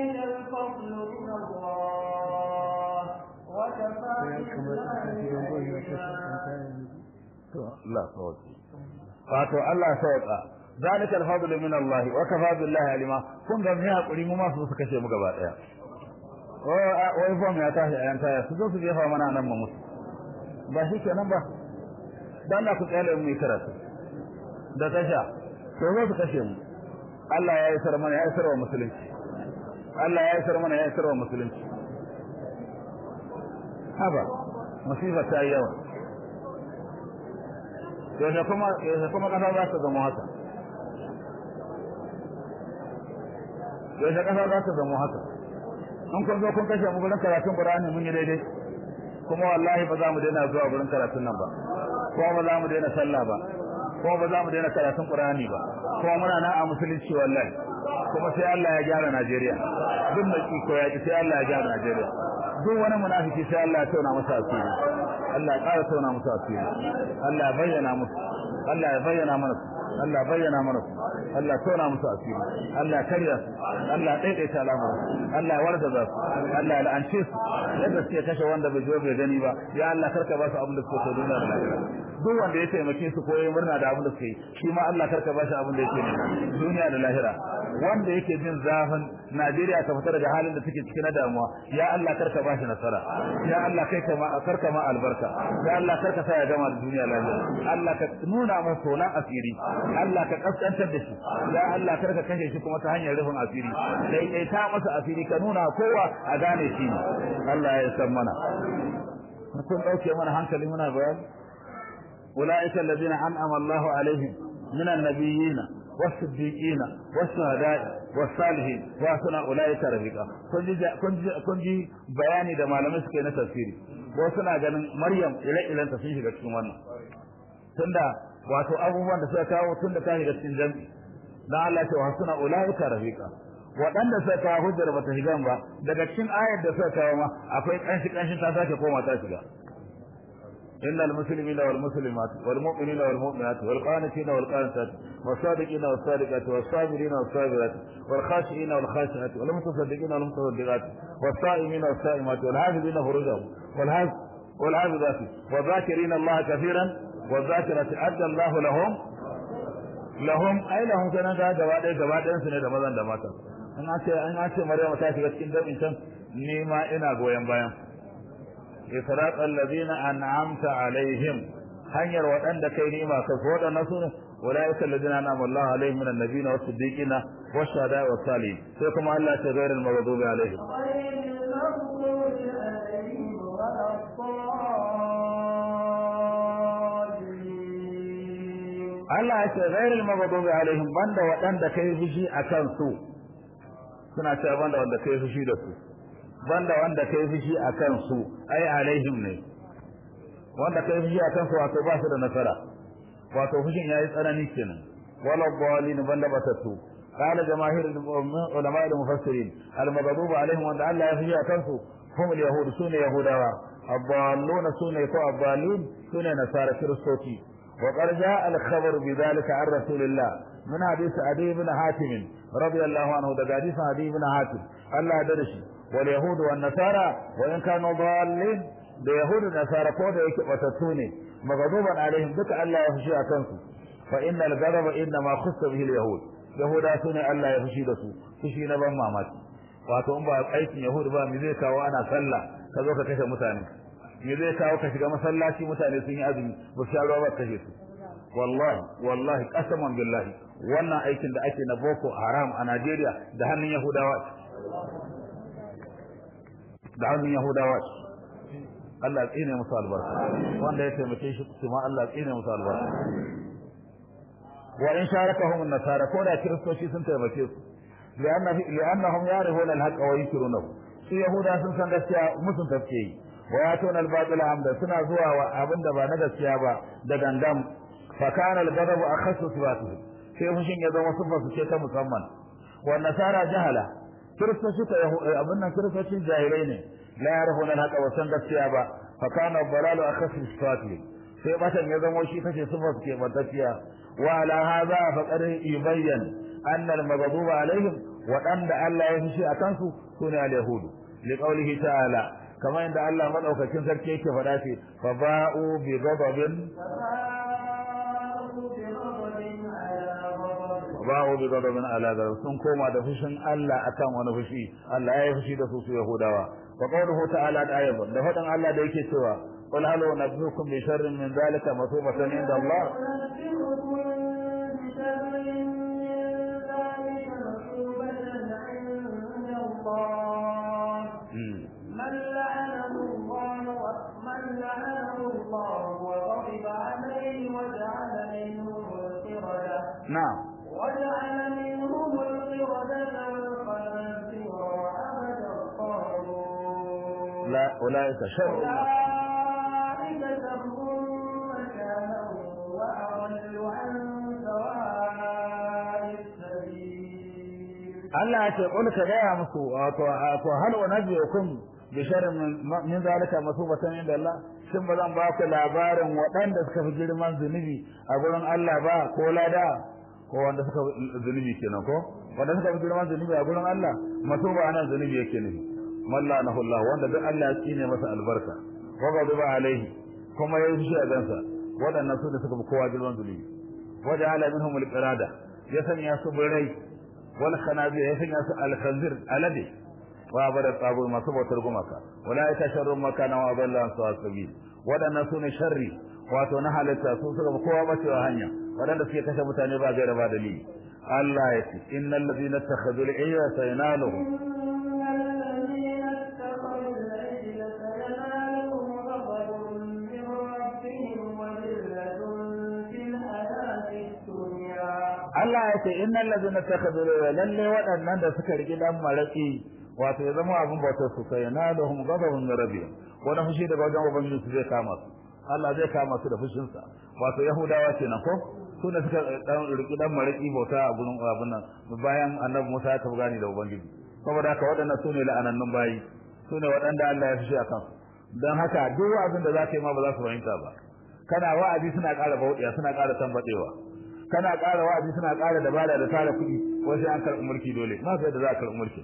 لا صوت فاتو الله sauka ذلك الفضل من الله وكفى بالله علما kun ga mai hakuri mu ma su suka ce mu gaba daya wai fam ya tashi ayan taya su zo su jefa mana nan mu musu ba shi kenan ba dan Allah ku tsale mu karatu da tasha to zo su kashe mu Allah ya yi sarmana ya yi sarwa musulunci Allah ya yi sarmana ya yi sarwa musulunci haba musiba ta yawa yaushe kuma yaushe kuma kasa za ta zama haka yaushe kasa za ta zama haka in kun zo kun kashe mu gurin karatun Qur'ani mun yi daidai kuma wallahi ba za mu daina zuwa gurin karatun nan ba kuma ba za mu daina sallah ba kuma ba za mu daina karatun Qur'ani ba kuma muna nan a musulunci wallahi kuma sai Allah ya gyara Najeriya duk mai ko ya ji sai Allah ya gyara Najeriya duk wani munafiki sai Allah ya tauna masa asiri Allah ya ƙara tauna masa asiri Allah ya bayyana musu Allah ya bayyana mana Allah ya bayyana mana Allah ya tauna musu asiri Allah ya karya su Allah ya daidaita al'amuran Allah ya warda su Allah ya la'ance su yadda suke kashe wanda bai zo bai gani ba ya Allah karka ba su abin da suke so duniya da lahira duk wanda ya taimake su ko yayi murna da abin da suke shi ma Allah karka ba shi abin da yake ne duniya da lahira wanda yake jin zafin Najeriya ta fita daga halin da take ciki na damuwa ya Allah karka ba shi nasara ya Allah kai kama karka ma albarka ya Allah karka sa ya gama da duniya lahira Allah ka nuna masa tonan asiri Allah ka kaskantar da shi ya Allah karka kashe shi kuma ta hanyar rufin asiri dai dai ta masa asiri ka nuna kowa a gane shi Allah ya san mana kun dauke mana hankali muna bayani ulaika alladhina an'ama Allahu alaihim minan nabiyyin was-siddiqin was-shuhada'i was-salihin wa hasuna ulaika rafiqa kun ji bayani da malamai suke na tafsiri ko suna ganin Maryam ire-iren ta sun shiga cikin wannan tunda wato abubuwan da suka kawo tunda ta shiga cikin jami'i dan Allah ya ce wa hasuna ulaika rafiqa waɗanda suka kawo hujjar bata shiga ba daga cikin ayar da suka kawo ma akwai kanshi kanshi ta sake koma ta shiga innal muslimina wal muslimat wal mu'minina wal mu'minat wal qanitina wal qanitat was sadiqina was sadiqat was sabirina was sabirat wal khashiina wal khashiat wal mutasaddiqina wal mutasaddiqat was sa'imina was sa'imat wal hafizina furujahum wal hafid wal hafizat wa dhakirina Allah kathiran wa dhakirati adda Allah lahum lahum ay lahum kana da gaba ɗaya gaba ɗayan su ne da mazan da mata in an ce an ce Maryam ta shiga cikin jami'in can ni ma ina goyen bayan israq alladhina an'amta alaihim hanyar waɗanda kai ni'ima ka so waɗannan su ne ulaika alladhina an'ama Allahu alaihim minan nabiyina was-siddiqina wash-shuhada'i was-salihin sai kuma Allah ya gairar al-maghdubi alaihim Allah ya ce gairar al-maghdubi alaihim banda waɗanda kai fushi akan su suna cewa banda wanda kai fushi da su banda wanda kai fushi akan su ai alaihim ne wanda kai fushi akan su wato ba su da nasara wato fushin yayi tsanani kenan wala dhalin banda batatu qala jamaahir ulama al-mufassirin al-maghdub alaihim wanda Allah ya fushi akan su hum al-yahud sunne yahudawa ad-dallun sunne ko ad-dallin sunne nasara kristoci wa qad jaa al-khabar bidhalika an rasulillah min hadith adi ibn hatim radiyallahu anhu da hadith adi ibn hatim Allah da shi wal yahud wan nasara wa in kanu dallin da yahud da nasara ko da yake batattu ne magaduban alaihim duka Allah ya fushi akan su fa innal ghadaba inna ma khassa bihi al yahud yahuda sune Allah ya fushi da su fushi na ban mamaki wato in ba aikin yahud ba me zai kawo ana sallah ka zo ka kashe mutane me zai kawo ka shiga masallaci mutane sun yi azumi ba sha ruwa ba kashe su wallahi wallahi qasaman billahi wannan aikin da ake na boko haram a Najeriya da hannun yahudawa da hannun yahudawa Allah ya tsine musu albarka wanda ya taimake shi kuma Allah ya tsine musu albarka wa in sharakahum an-nasara ko da kiristoci sun taimake su lianna liannahum yarihuna al-haqqa wa yunkirunahu su yahuda sun san gaskiya musun tafke wa yatuna al-batila amda suna zuwa wa abinda ba na gaskiya ba da gangam fa kana al-ghadabu akhassu sifatuhu sai fushin ya zama sifar su ce ta musamman wa nasara jahala kiristoci ta abin nan kiristocin jahilai ne la yarhuna al-haqa wa san gaskiya ba fa kana ad-dalalu akhassu sifatuhu sai batan ya zama shi kace sifar su ke matafiya wa ala hadha faqad yubayyan anna al-maghduba alaihim wa dan da Allah ya fushi akan su sune al-yahud li qawlihi ta'ala kama inda Allah madaukakin sarki yake faɗa ce fa ba'u bi ghadabin ba'u bi ghadabin ala ghadab sun koma da fushin Allah akan wani fushi Allah ya yi fushi da su su yahudawa wa qawluhu ta'ala da ayatan da fadan Allah da yake cewa qul hal nabiyukum bi sharrin min dhalika masubatan inda Allah من لعنه الله من لعنه الله وغضب عليه وجعل منهم القردة نعم وجعل منهم القردة والخنازير وعبد الطاغوت لا أولئك شر أشر مكانا وأضل عن سواء السبيل. Allah ya ce qul ka gaya musu wato to hal wa nabiukum bi sharrin min zalika masubatan inda Allah, shin ba zan ba ku labarin waɗanda suka fi girman zunubi a gurin Allah ba ko lada, ko wanda suka zunubi kenan ko wanda suka fi girman zunubi a gurin Allah, masuba anan zunubi yake ne mallanahu Allah, wanda duk Allah ya tsine masa albarka wa ghadiba alaihi kuma ya yi shi a gansa, waɗannan su da suka fi kowa girman zunubi. waja'ala minhum al-irada, ya sanya su birai wal khanazir, ya sanya su al-khanzir alade wa abada tsabur masu bautar gumaka. wala ita sharrun makana wa adalla an sawa sabil, waɗannan su ne sharri wato na halitta, su suka fi kowa bacewa hanya, waɗanda suke kashe mutane ba gaira ba dalili. Allah ya ce innal ladina ittakhadhu al-ijla sayanaluhum Allah ya ce innal ladina ittakhadhu lalle waɗannan da suka rigi dan maraki wato ya zama abin bautar su sayanaluhum ghadabun min rabbihim, wani fushi daga wajen ubangiji su zai kama su, Allah zai kama su da fushinsa. wato Yahudawa kenan ko su ne suka dan riki dan maraki bauta a gurin abin nan bayan Annabi Musa ya tafi gani da ubangiji. saboda haka waɗannan su ne la'anannun bayi, su ne waɗanda Allah ya fushi a kansu. dan haka duk abin da za ka yi ma ba za su fahimta ba. kana wa'azi suna ƙara bauɗiya, suna ƙara tambadewa, kana ƙara wa'azi suna ƙara dabara da tara kuɗi, ko sai an karɓi mulki dole, ma sai da za a karɓi mulki.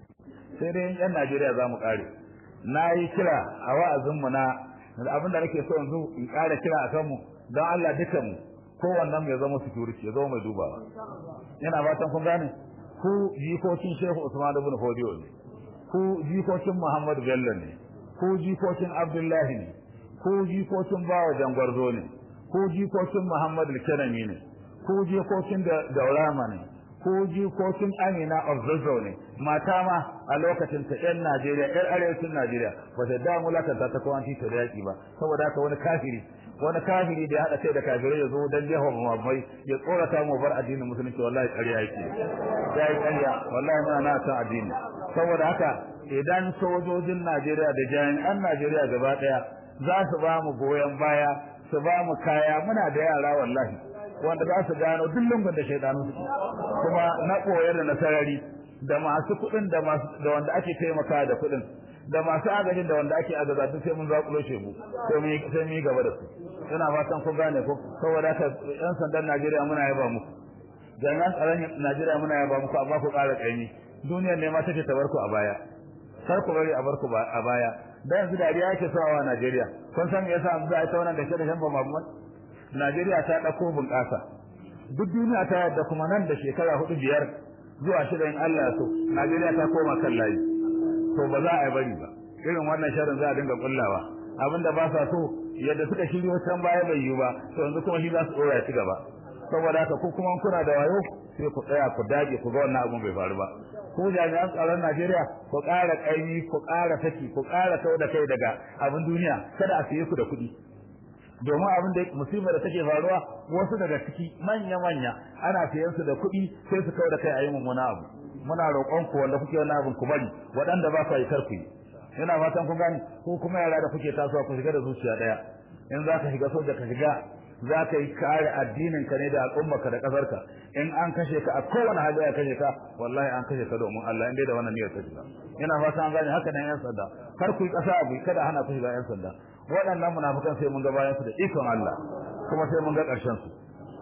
sai dai yan Najeriya za mu ƙare. na yi kira a wa'azinmu na abin da nake so yanzu in ƙara kira a kanmu don Allah dukanmu kowannen mai zama security ya zama mai dubawa. Yana fatan kun gane, ku jikokin Shehu Usman ibn Fodiyo ne, ku jikokin Muhammad Bello ne, ku jikokin Abdullahi ne, ku jikokin Bawa Jangwarzo ne, ku jikokin Muhammad Al-Kanami ne, ku jikokin Daurama ne, ku jikokin Amina of Zazzau ne. mata ma a lokacin ta ƴan Najeriya, ƴar arewacin Najeriya ba ta damu lakanta ta kawanci ta yaki ba, saboda haka wani kafiri wani kafiri da ya haɗa kai da kafirai ya zo dan jefa mabbai ya tsorata mu bar addinin musulunci, wallahi ƙarya yake, ya yi ƙarya, wallahi muna na san addini. saboda haka idan sojojin Najeriya da jami'an Najeriya gaba ɗaya za su ba mu goyon baya, su ba mu kaya, muna da yara wallahi wanda za su gano duk lungun da shaidanu suke, kuma na koyar da nasarari, da masu kuɗin da masu da wanda ake taimaka da kuɗin, da masu agajin da wanda ake agaza duk sai mun zakulo shegu, sai mun sai mun yi gaba da su. ina fatan kun gane ko. saboda haka yan sandan Najeriya muna yaba muku, jami'an tsaron Najeriya muna yaba muku, amma ku ƙara ƙaimi. duniyar ne ma take ta barku a baya, kar ku bari a barku a baya. da yanzu dariya yake sawa Najeriya. kun san me yasa an za a ta wannan da shi da shan bamban? Najeriya ta ɗauko bunƙasa, duk duniya ta yadda kuma nan da shekara hudu biyar zuwa shida in Allah ya so Najeriya ta koma kan layi. to ba za a yi bari ba irin wannan sharrin za a dinga kullawa, abinda ba sa so yadda suka shiryo can baya bai yi ba, to yanzu kuma shi za su dora ci gaba. saboda haka ku kuma kuna da wayo sai ku tsaya ku dage ku ga wannan abun bai faru ba. ku jami'an tsaron Najeriya ku ƙara ƙaimi, ku ƙara saki, ku ƙara kau da kai daga abin duniya, kada a siye ku da kuɗi. domin abin da musibar da take faruwa, wasu daga ciki manya-manya ana siyan su da kuɗi sai su kawo da kai a yi mummuna abu. muna roƙon ku wanda kuke wannan abin ku bari, waɗanda ba ku yi karku yi. ina fatan kun gani, ko kuma yara da kuke tasowa ku shiga da zuciya ɗaya. in za ka shiga soja ka shiga, za ka yi kare addinin ka ne da al'ummarka da ƙasarka. in an kashe ka a kowane hali ya kashe ka, wallahi an kashe ka domin Allah, in dai da wannan niyyar ta shiga. ina fatan an gani haka nan yan sanda, kar ku yi ƙasa abu kada hana ku shiga yan sanda. waɗannan munafikan sai mun ga bayan su da ikon Allah, kuma sai mun ga ƙarshen su.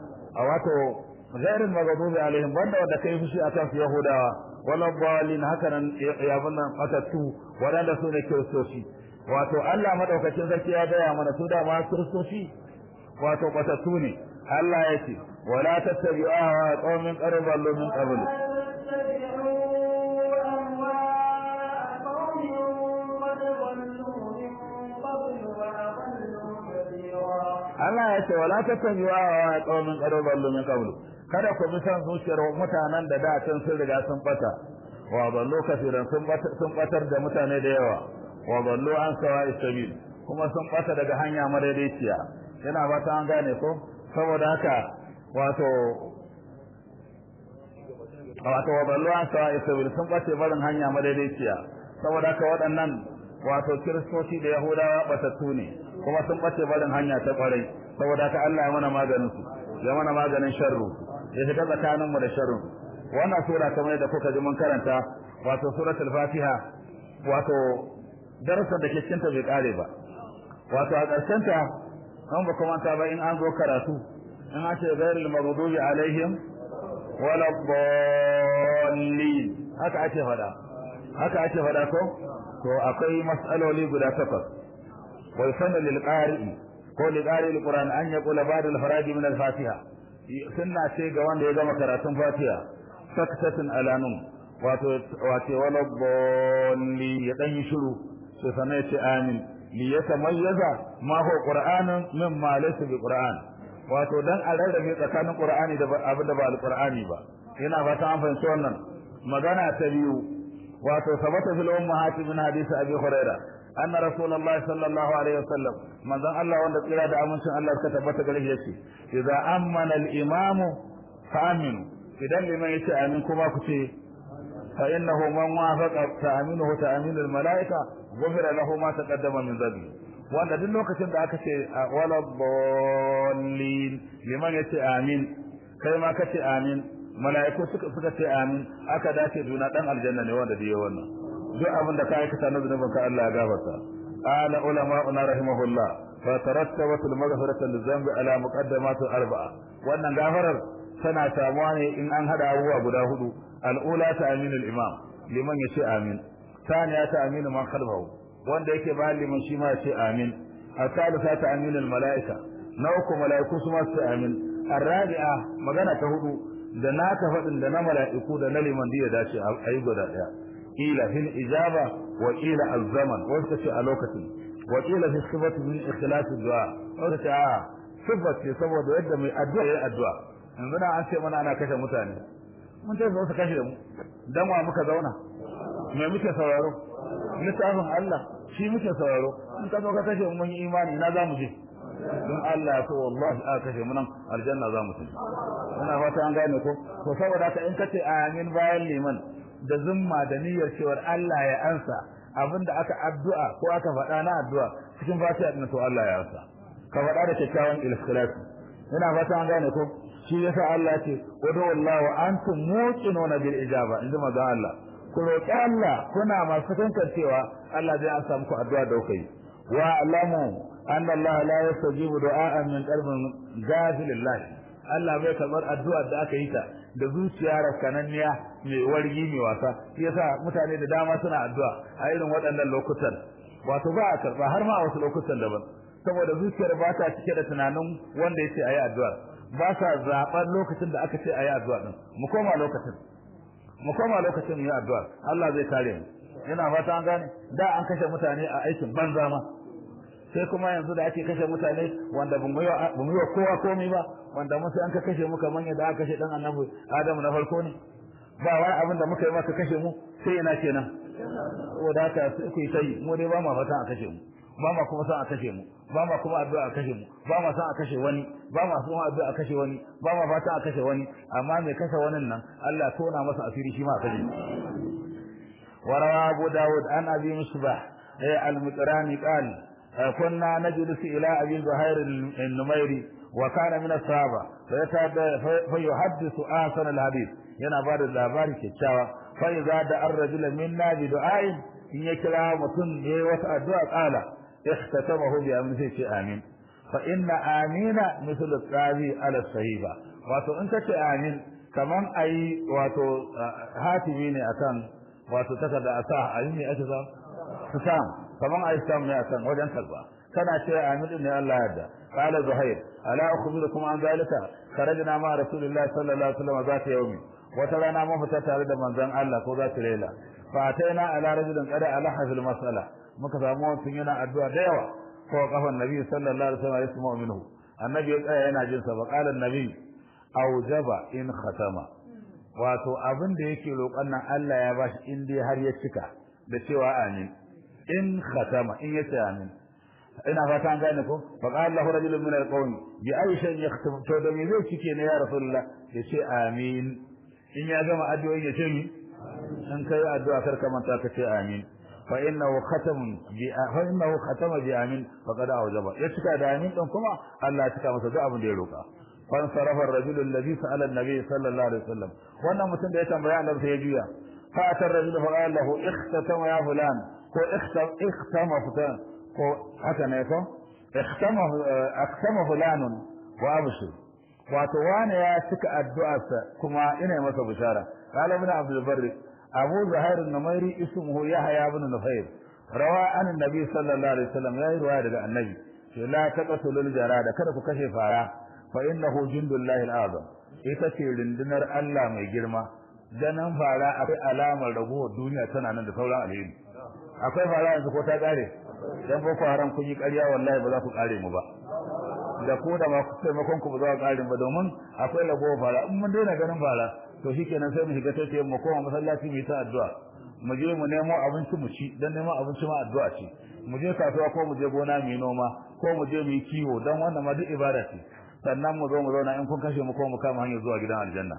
a wato gairin magadubi alaihim, banda wanda kai fushi akan su Yahudawa, wala dalin, haka nan ya bunnan fatattu waɗanda su ne kiristoci. wato Allah madaukakin sarki ya gaya mana su da ma kiristoci wato fatattu ne. Allah ya ce wala tattabi'u ahwa qaumin qad dallu min qabl. Allah ya ce wala tattabi'u ahwa qaumin qad dallu min qabl, kada ku bi san zuciyar mutanen da da can sun riga sun bata, wa dallu kafiran sun bata sun batar da mutane da yawa, wa dallu an sawa'i sabil, kuma sun bata daga hanya madaidaiciya. yana ba ta an gane ko. saboda haka wato wato wa dallu an sawa'i sabil, sun bace barin hanya madaidaiciya. saboda haka waɗannan wato kiristoci da Yahudawa batattu ne. kuma sun bace barin hanya ta kwarai saboda haka Allah ya mana maganin su ya mana maganin sharru ya shiga tsakanin mu da sharru wannan sura kamar da kuka ji mun karanta wato suratul fatiha wato darasin da ke cikin ta bai kare ba wato a ƙarshen ta an ba kuma ta ba in an zo karatu in an ce ghairil maghdubi alaihim wala dallin haka ake fada haka ake fada ko to akwai mas'aloli guda takwas wa yusannu lil qari'i ko li qari'il qur'an an yaqula ba'da al-faraj min al-fatiha sunna ce ga wanda ya gama karatun fatiha saktatun alanum wato wato wala dallin ya dan yi shiru sai sanai ce amin li yatamayyaza ma huwa qur'anun mimma laysa bi qur'an wato dan a rarrabe tsakanin qur'ani da abin da ba al-qur'ani ba ina fata an fahimci wannan magana ta biyu wato sabata fil ummahati min hadisi abi huraira anna rasulullahi sallallahu alaihi wasallam manzon Allah wanda tsira da amincin Allah suka tabbata gare shi yace idza amana al-imamu fa aminu idan liman yace amin kuma ku ce fa innahu man wafaqa ta'minuhu ta'minu al-malaika ghufira lahu ma taqaddama min dhanbi wanda duk lokacin da aka ce wala dallin liman yace amin kai ma kace amin malaiku suka suka ce amin aka dace juna dan aljanna ne wanda diye wannan duk abin da kai ka sanar da banka Allah ya gafarta ala ulama'una rahimahullah fa tarattabat al-maghfiratu lidhanbi ala muqaddamat arba'a wannan gafarar tana samuwa ne in an hada abubuwa guda hudu al-ula ta'min al-imam liman yace amin thaniya ta'min man khalfahu wanda yake ba liman shi ma yace amin al-thalitha ta'min al-mala'ika na uku mala'iku su ma su amin ar-rabi'a magana ta hudu da naka fadin da na mala'iku da na liman da ya dace ayi guda daya ila fil ijaba wa ila az-zaman wanda ce a lokacin wa ila fi sifati min ikhlas ad-du'a wanda ce a sifati saboda yadda mai addu'a yayin addu'a yanzu na an ce mana ana kashe mutane mun ce su kashe da mu dan wa muka zauna me muke sauraro littafin Allah shi muke sauraro in ka zo ka kashe mun yi imani na zamu je don Allah to wallahi aka kashe mu nan aljanna zamu ci ina fata an gane ko to saboda ka in kace amin bayan liman da zumma da niyyar cewa Allah ya ansa abinda aka addu'a ko aka faɗa na addu'a cikin fatiha din to Allah ya ansa ka faɗa da kyakkyawan ikhlas ina fata an gane ko shi yasa Allah ya ce wadu wallahu antum muqinuna bil ijaba inda maza Allah ku roki Allah kuna masu tantancewa Allah zai ansa muku addu'a da kai wa alamu anna Allah la yastajibu du'a'an min qalbin ghafilillah Allah bai karbar addu'a da aka yi ta da zuciya rakananniya mai wargi mai wasa yasa mutane da dama suna addu'a a irin waɗannan lokutan wato ba a karba har ma a wasu lokutan daban saboda zuciyar ba ta cike da tunanin wanda yace ayi addu'a ba sa zaɓar lokacin da aka ce ayi addu'a din mu koma lokacin mu koma lokacin mu yi addu'a Allah zai kare mu ina fata an gane da an kashe mutane a aikin banza ma sai kuma yanzu da ake kashe mutane wanda bamu yi bamu yi kowa komai ba wanda mun sai an ka kashe mu kaman yadda aka kashe dan annabi Adamu na farko ne ba wai abin da muka yi maka kashe mu sai ina kenan saboda haka sai ku yi sai mu dai ba ma fata a kashe mu ba ma kuma san a kashe mu ba ma kuma addu'a a kashe mu ba ma san a kashe wani ba ma san addu'a a kashe wani ba ma fata a kashe wani amma mai kashe wani nan Allah tona masa asiri shi ma a kashe وروى أبو داود عن أبي مصباح المقراني قال كنا نجلس إلى أبي زهير النميري وكان من الصحابة فيحدث آسن الحديث ينا بعد الأخبار كتشاوى فإذا دعا الرجل منا بدعاء إن يكلا متن يوسع الدعاء قال اختتمه بأمسه آمين فإن آمين مثل الطابي على الصحيفة واتو انت آمين كمان أي واتو هاتمين أكان wato takarda a sa a yi ne ake sa su sam kaman a yi sam ne a kan wajen karba kana cewa amin ne Allah yarda qala zuhair ala ukhbirukum an zalika kharajna ma rasulillahi sallallahu alaihi wasallam zata yawmi wata rana mun fita tare da manzon Allah ko zata laila fa ataina ala rajulin qad alaha fil mas'ala muka samu mutum yana addu'a da yawa ko kafan nabi sallallahu alaihi wasallam yasma'u minhu annabi ya tsaya yana jin sa fa qala annabi aujaba in khatama wato abin da yake roƙon nan Allah ya bashi in dai har ya cika da cewa amin in khatama in yace amin ina fata an gane ko fa qala lahu rajulun min al-qawm bi ayi shay'in yakhtub to da me zai cike ne ya rasulullah yace amin in ya gama addu'o'in yace mi in kai addu'a kar ka manta ka ce amin fa innahu khatam bi fa innahu khatama bi amin faqad awjaba ya cika da amin din kuma Allah ya cika masa duk abin da ya roka fa sarafa ar-rajul alladhi sa'ala an-nabi sallallahu alaihi wasallam wannan mutum da ya tambaya Allah sai ya juya fa atar rajul fa qala lahu ikhtatama ya fulan ko ikhtama fulan ko haka ne ko ikhtama akhtama fulanun wa abshir wato wani ya cika addu'arsa kuma ina masa bishara qala ibn abdul barri abu zuhair an-numairi ismuhu yahya ibn nufayr rawa an annabi sallallahu alaihi wasallam ya yi riwaya daga annabi ce la taqtulul jarada kada ku kashe fara fa innahu jundullahi al-azam ita ce rundunar Allah mai girma ganin fara akwai alamar ragowar duniya tana nan da sauran alheri akwai fara yanzu ko ta kare dan boko haram kun yi ƙarya wallahi ba za ku kare mu ba da ko da ma taimakon ku ba za ku kare ba domin akwai ragowar fara in mun daina ganin fara to shikenan sai mu shiga tace mu koma masallaci mu yi ta addu'a mu je mu nemo abinci mu ci dan neman abinci ma addu'a ce mu je kasuwa ko mu je gona mu yi noma ko mu je mu yi kiwo dan wannan ma duk ibada ce sannan mu zo mu zauna in kun kashe mu ko mu kama hanyar zuwa gidan aljanna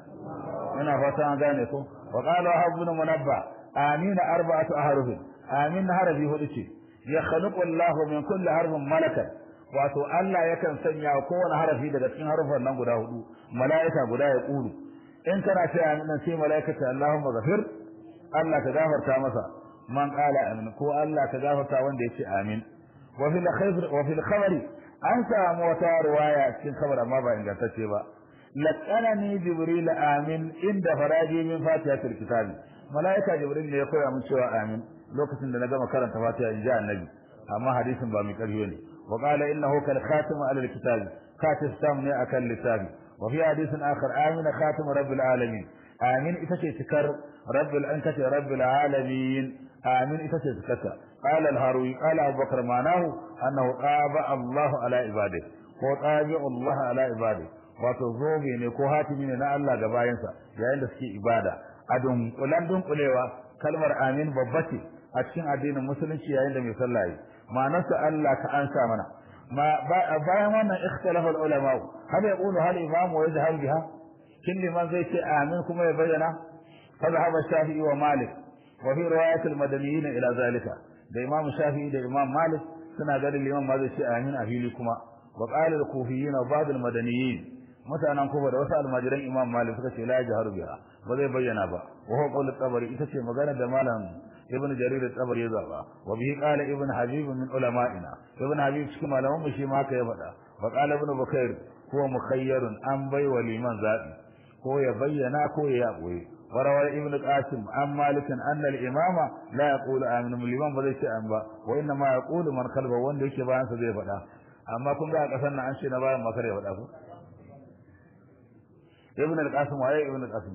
ina fata an gane ko wa qala habuna munabba amin arba'atu ahruf amin harafi hudu ce ya khaliqu Allahu min kulli harfin malakan wato Allah yakan sanya kowane harafi daga cikin harufan nan guda hudu mala'ika guda ya kulu in kana ce amin sai mala'ikata Allahumma ghafir Allah ka gafarta masa man qala amin ko Allah ka gafarta wanda yace amin wa fil khabar wa fil khabari an samu wata riwaya cikin khabar amma ba ingantacce ba laqanani jibril amin inda faraji min fatihatul kitab malaika jibril ne ya koya min cewa amin lokacin da na gama karanta fatiha in ji annabi amma hadisin ba mai karfi ne wa qala innahu kal khatim ala al kitab katis tamni akal litab wa fi hadithin akhar amin khatim rabbil alamin amin ita ce cikar rabbil an kace rabbil alamin amin ita ce cikarta qala al harwi qala abubakar manahu annahu qaba Allah ala ibadihi ko tabi Allah ala ibadihi wato zobe ne ko hatimi ne na Allah ga bayansa yayin da suke ibada a dunkulan dunkulewa kalmar amin babba ce a cikin addinin musulunci yayin da mai sallah yi ma'anarsa Allah ka ansa mana ma bayan wannan ikhtalafa ulama hal yaqulu hal imam wa yajhal biha kin liman zai ce amin kuma ya bayyana فذهب الشافعي ومالك وفي رواية المدنيين إلى ذلك ده إمام الشافعي ده إمام مالك سنة قال الإمام ماذا شيء آمين أهيلكما وقال الكوفيين وبعض المدنيين مثلا كوفة وسأل المجرين إمام مالك فكشي لا يجهر بها وذي بينا با وهو قول الطبري إتشي مغانا دمالا ابن جرير الطبري يذابا وبه قال ابن حبيب من علمائنا ابن حبيب شكما لهم بشي ما كيفتا وقال ابن بكير هو مخير أم بي وليمان ذاتي هو يبينا كو يأبوي وروى ابن القاسم عن مالك أن الإمام لا يقول آمين من الإمام بذي شيء أنبا وإنما يقول من قلبه وانده يكي بان سبيه فتا أما كن قاعد قصرنا عن شيء نبايا ما كره فتا ابن القاسم وعي ابن القاسم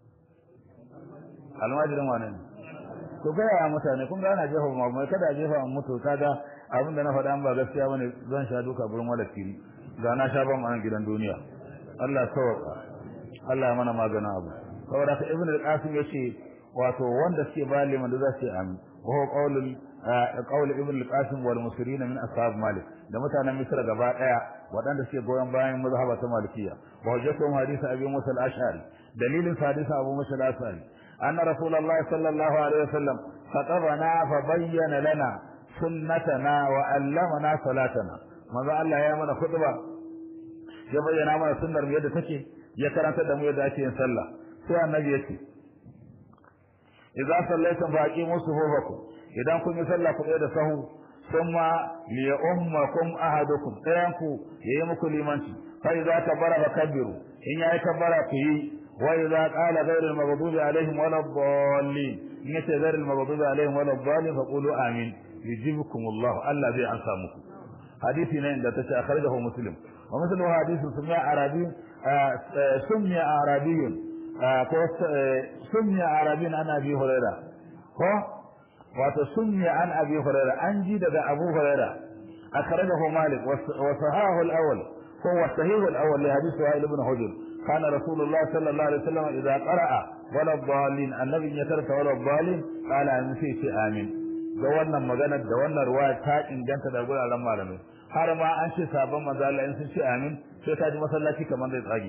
الماجر مانين to kai ya mutane kun ga ana jefa ma mai kada jefa an mutu kaga abin da na faɗa an ba gaskiya bane zan sha duka gurin walakiri ga na sha ban an gidan duniya Allah sauka Allah ya mana magana abu saboda ka ibn al-qasim yace wato wanda suke ba liman da zasu amin wa huwa qaulul qaul ibn al-qasim wal musirin min ashab malik da mutanen misra gaba daya wadanda suke goyon bayan mazhaba ta malikiya wa hujjatu hadith abi musa al-ash'ari dalilin hadith abu musa al-ash'ari anna rasulullahi sallallahu alaihi wasallam khatabana fa bayyana lana sunnatana wa allamana salatana manzo Allah ya mana khutba ya bayyana mana sunnar yadda take ya karanta da mu yadda ake yin sallah sai annabi yace idza sallaytum fa aqimu sufufakum idan kun yi sallah ku da sahu thumma li ummakum ahadukum tayanku yayi muku limanci fa idza kabara fakabbiru in yayi kabbara ku yi wa idza qala ghayril maghdubi alaihim waladdallin in yace ghayril maghdubi alaihim waladdallin faqulu amin yujibukum Allah Allah zai ansa muku hadisi ne da tace akhrajahu muslim wa mithlu hadisi sumya arabi sumya arabiyyun سمي عربي عن أبي هريرة هو وتسمي عن أبي هريرة أنجي دقى أبو هريرة أخرجه مالك وصحاه الأول هو الصحيح الأول لحديث وائل بن حجر كان رسول الله صلى الله عليه وسلم إذا قرأ ولا الضالين النبي يترك ولا الضالين قال أن في آمين دوانا مغانا دوانا رواية تاكين جانتا دقول على مالمي هرما أنشي سابا مزال إنسان شي آمين شيطاج مسلاتي كمان دي تاكي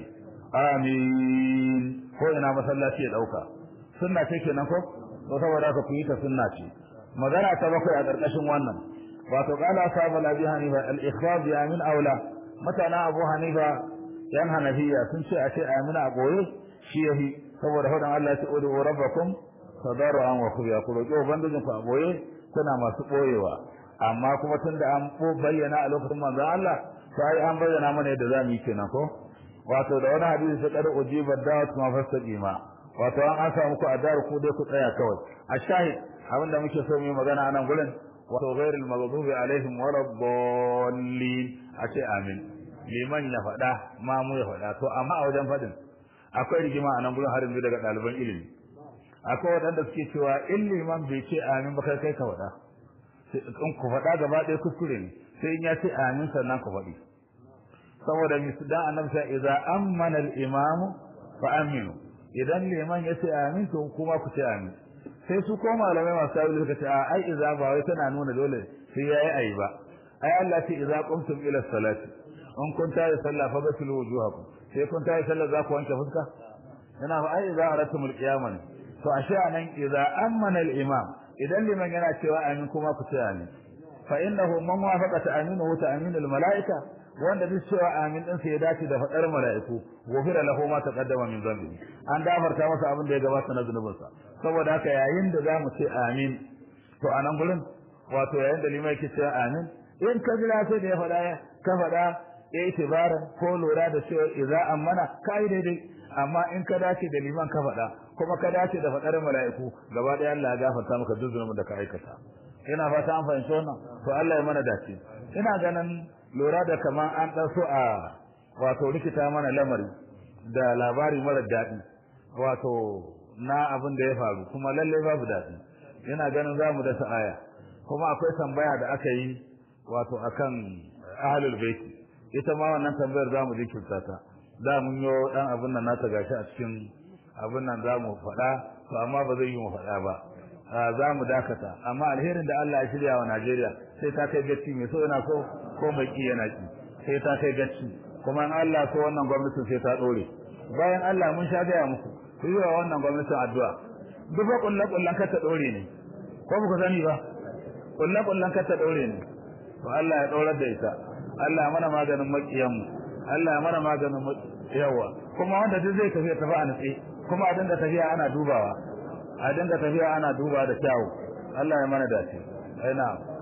amin ko ina masallaci ya dauka sunna ce kenan ko to saboda ka kuyi ta sunna ce magana ta bakwai a karkashin wannan wato qala ashabu abi hanifa al-ikhfad bi amin aula mutana abu hanifa yan hanafiya sun ce a ce amina a goye shi yahi saboda fadan Allah ya ce udu rabbakum tadarruan wa khufiya ku roki ubangijin ku a goye kuna masu boyewa amma kuma tunda an bayyana a lokacin manzo Allah sai an bayyana mana yadda zamu yi kenan ko wato da wani hadisi sai kada ujiba da'at ma fastaqima wato an asa muku adar ku dai ku tsaya kawai a shahid abinda muke so mu magana anan gurin wato ghairil maghdubi alaihim waladdallin a ce amin liman ya faɗa ma mu ya faɗa to amma a wajen faɗin akwai rigima anan gurin har yanzu daga ɗaliban ilimi akwai waɗanda suke cewa in liman bai ce amin ba kai kai ka faɗa in ku faɗa gaba ɗaya kuskure ne sai in ya ce amin sannan ku faɗi saboda misdan annabi sai idza amana al-imam fa aminu idan liman ya ce amin to kuma ku ce amin sai su ko malamai masu tawili suka ce ai idza ba wai tana nuna dole sai yayi ayi ba ai Allah ce idza qumtum ila salati in kun tayi sallah fa basilu wujuhakum sai kun tayi sallah za ku wanke fuska yana fa ai idza aratumul qiyamah to ashe anan idza amana al-imam idan liman yana cewa amin kuma ku ce amin fa innahu man wafaqa ta'minuhu ta'minul malaika wanda duk cewa amin din sai ya dace da fadar malaiku gofira lahu ma taqaddama min dhanbi an dafarta masa abin da ya gabata na zunubinsa saboda haka yayin da zamu ce amin to anan gurin wato yayin da liman yake cewa amin in ka jira sai da ya fada ka fada itibaran ko lura da cewa idza amana kai daidai amma in ka dace da liman ka fada kuma ka dace da fadar malaiku gaba ɗaya Allah ya gafarta maka duk zunubin da ka aikata ina fata an fahimci wannan to Allah ya mana dace ina ganin lura da kaman an ɗanso a wato rikita mana lamari da labari mara daɗi wato na abin da ya faru kuma lalle babu daɗi ina ganin za mu dasa aya kuma akwai tambaya da aka yi wato akan ahlul baiti ita ma wannan tambayar za mu jinkirta ta da mun yi ɗan abin nan nata gashi a cikin abin nan za mu faɗa to amma ba zai yi mu faɗa ba za mu dakata amma alherin da Allah ya shirya wa Najeriya sai ta kai gaci mai so yana so ko mai ki yana ki sai ta kai gaci kuma in Allah so wannan gwamnatin sai ta dore bayan Allah mun sha gaya muku ku yi wa wannan gwamnatin addu'a duk kullu kullun ka ta dore ne ko ba ku sani ba kullu kullun ka ta dore ne to Allah ya daurar da ita Allah ya mana maganin makiyan mu Allah ya mana maganin yawa kuma wanda duk zai tafi tafi a nutse kuma a dinga tafiya ana dubawa a dinga tafiya ana duba da kyawu Allah ya mana dace ai na'am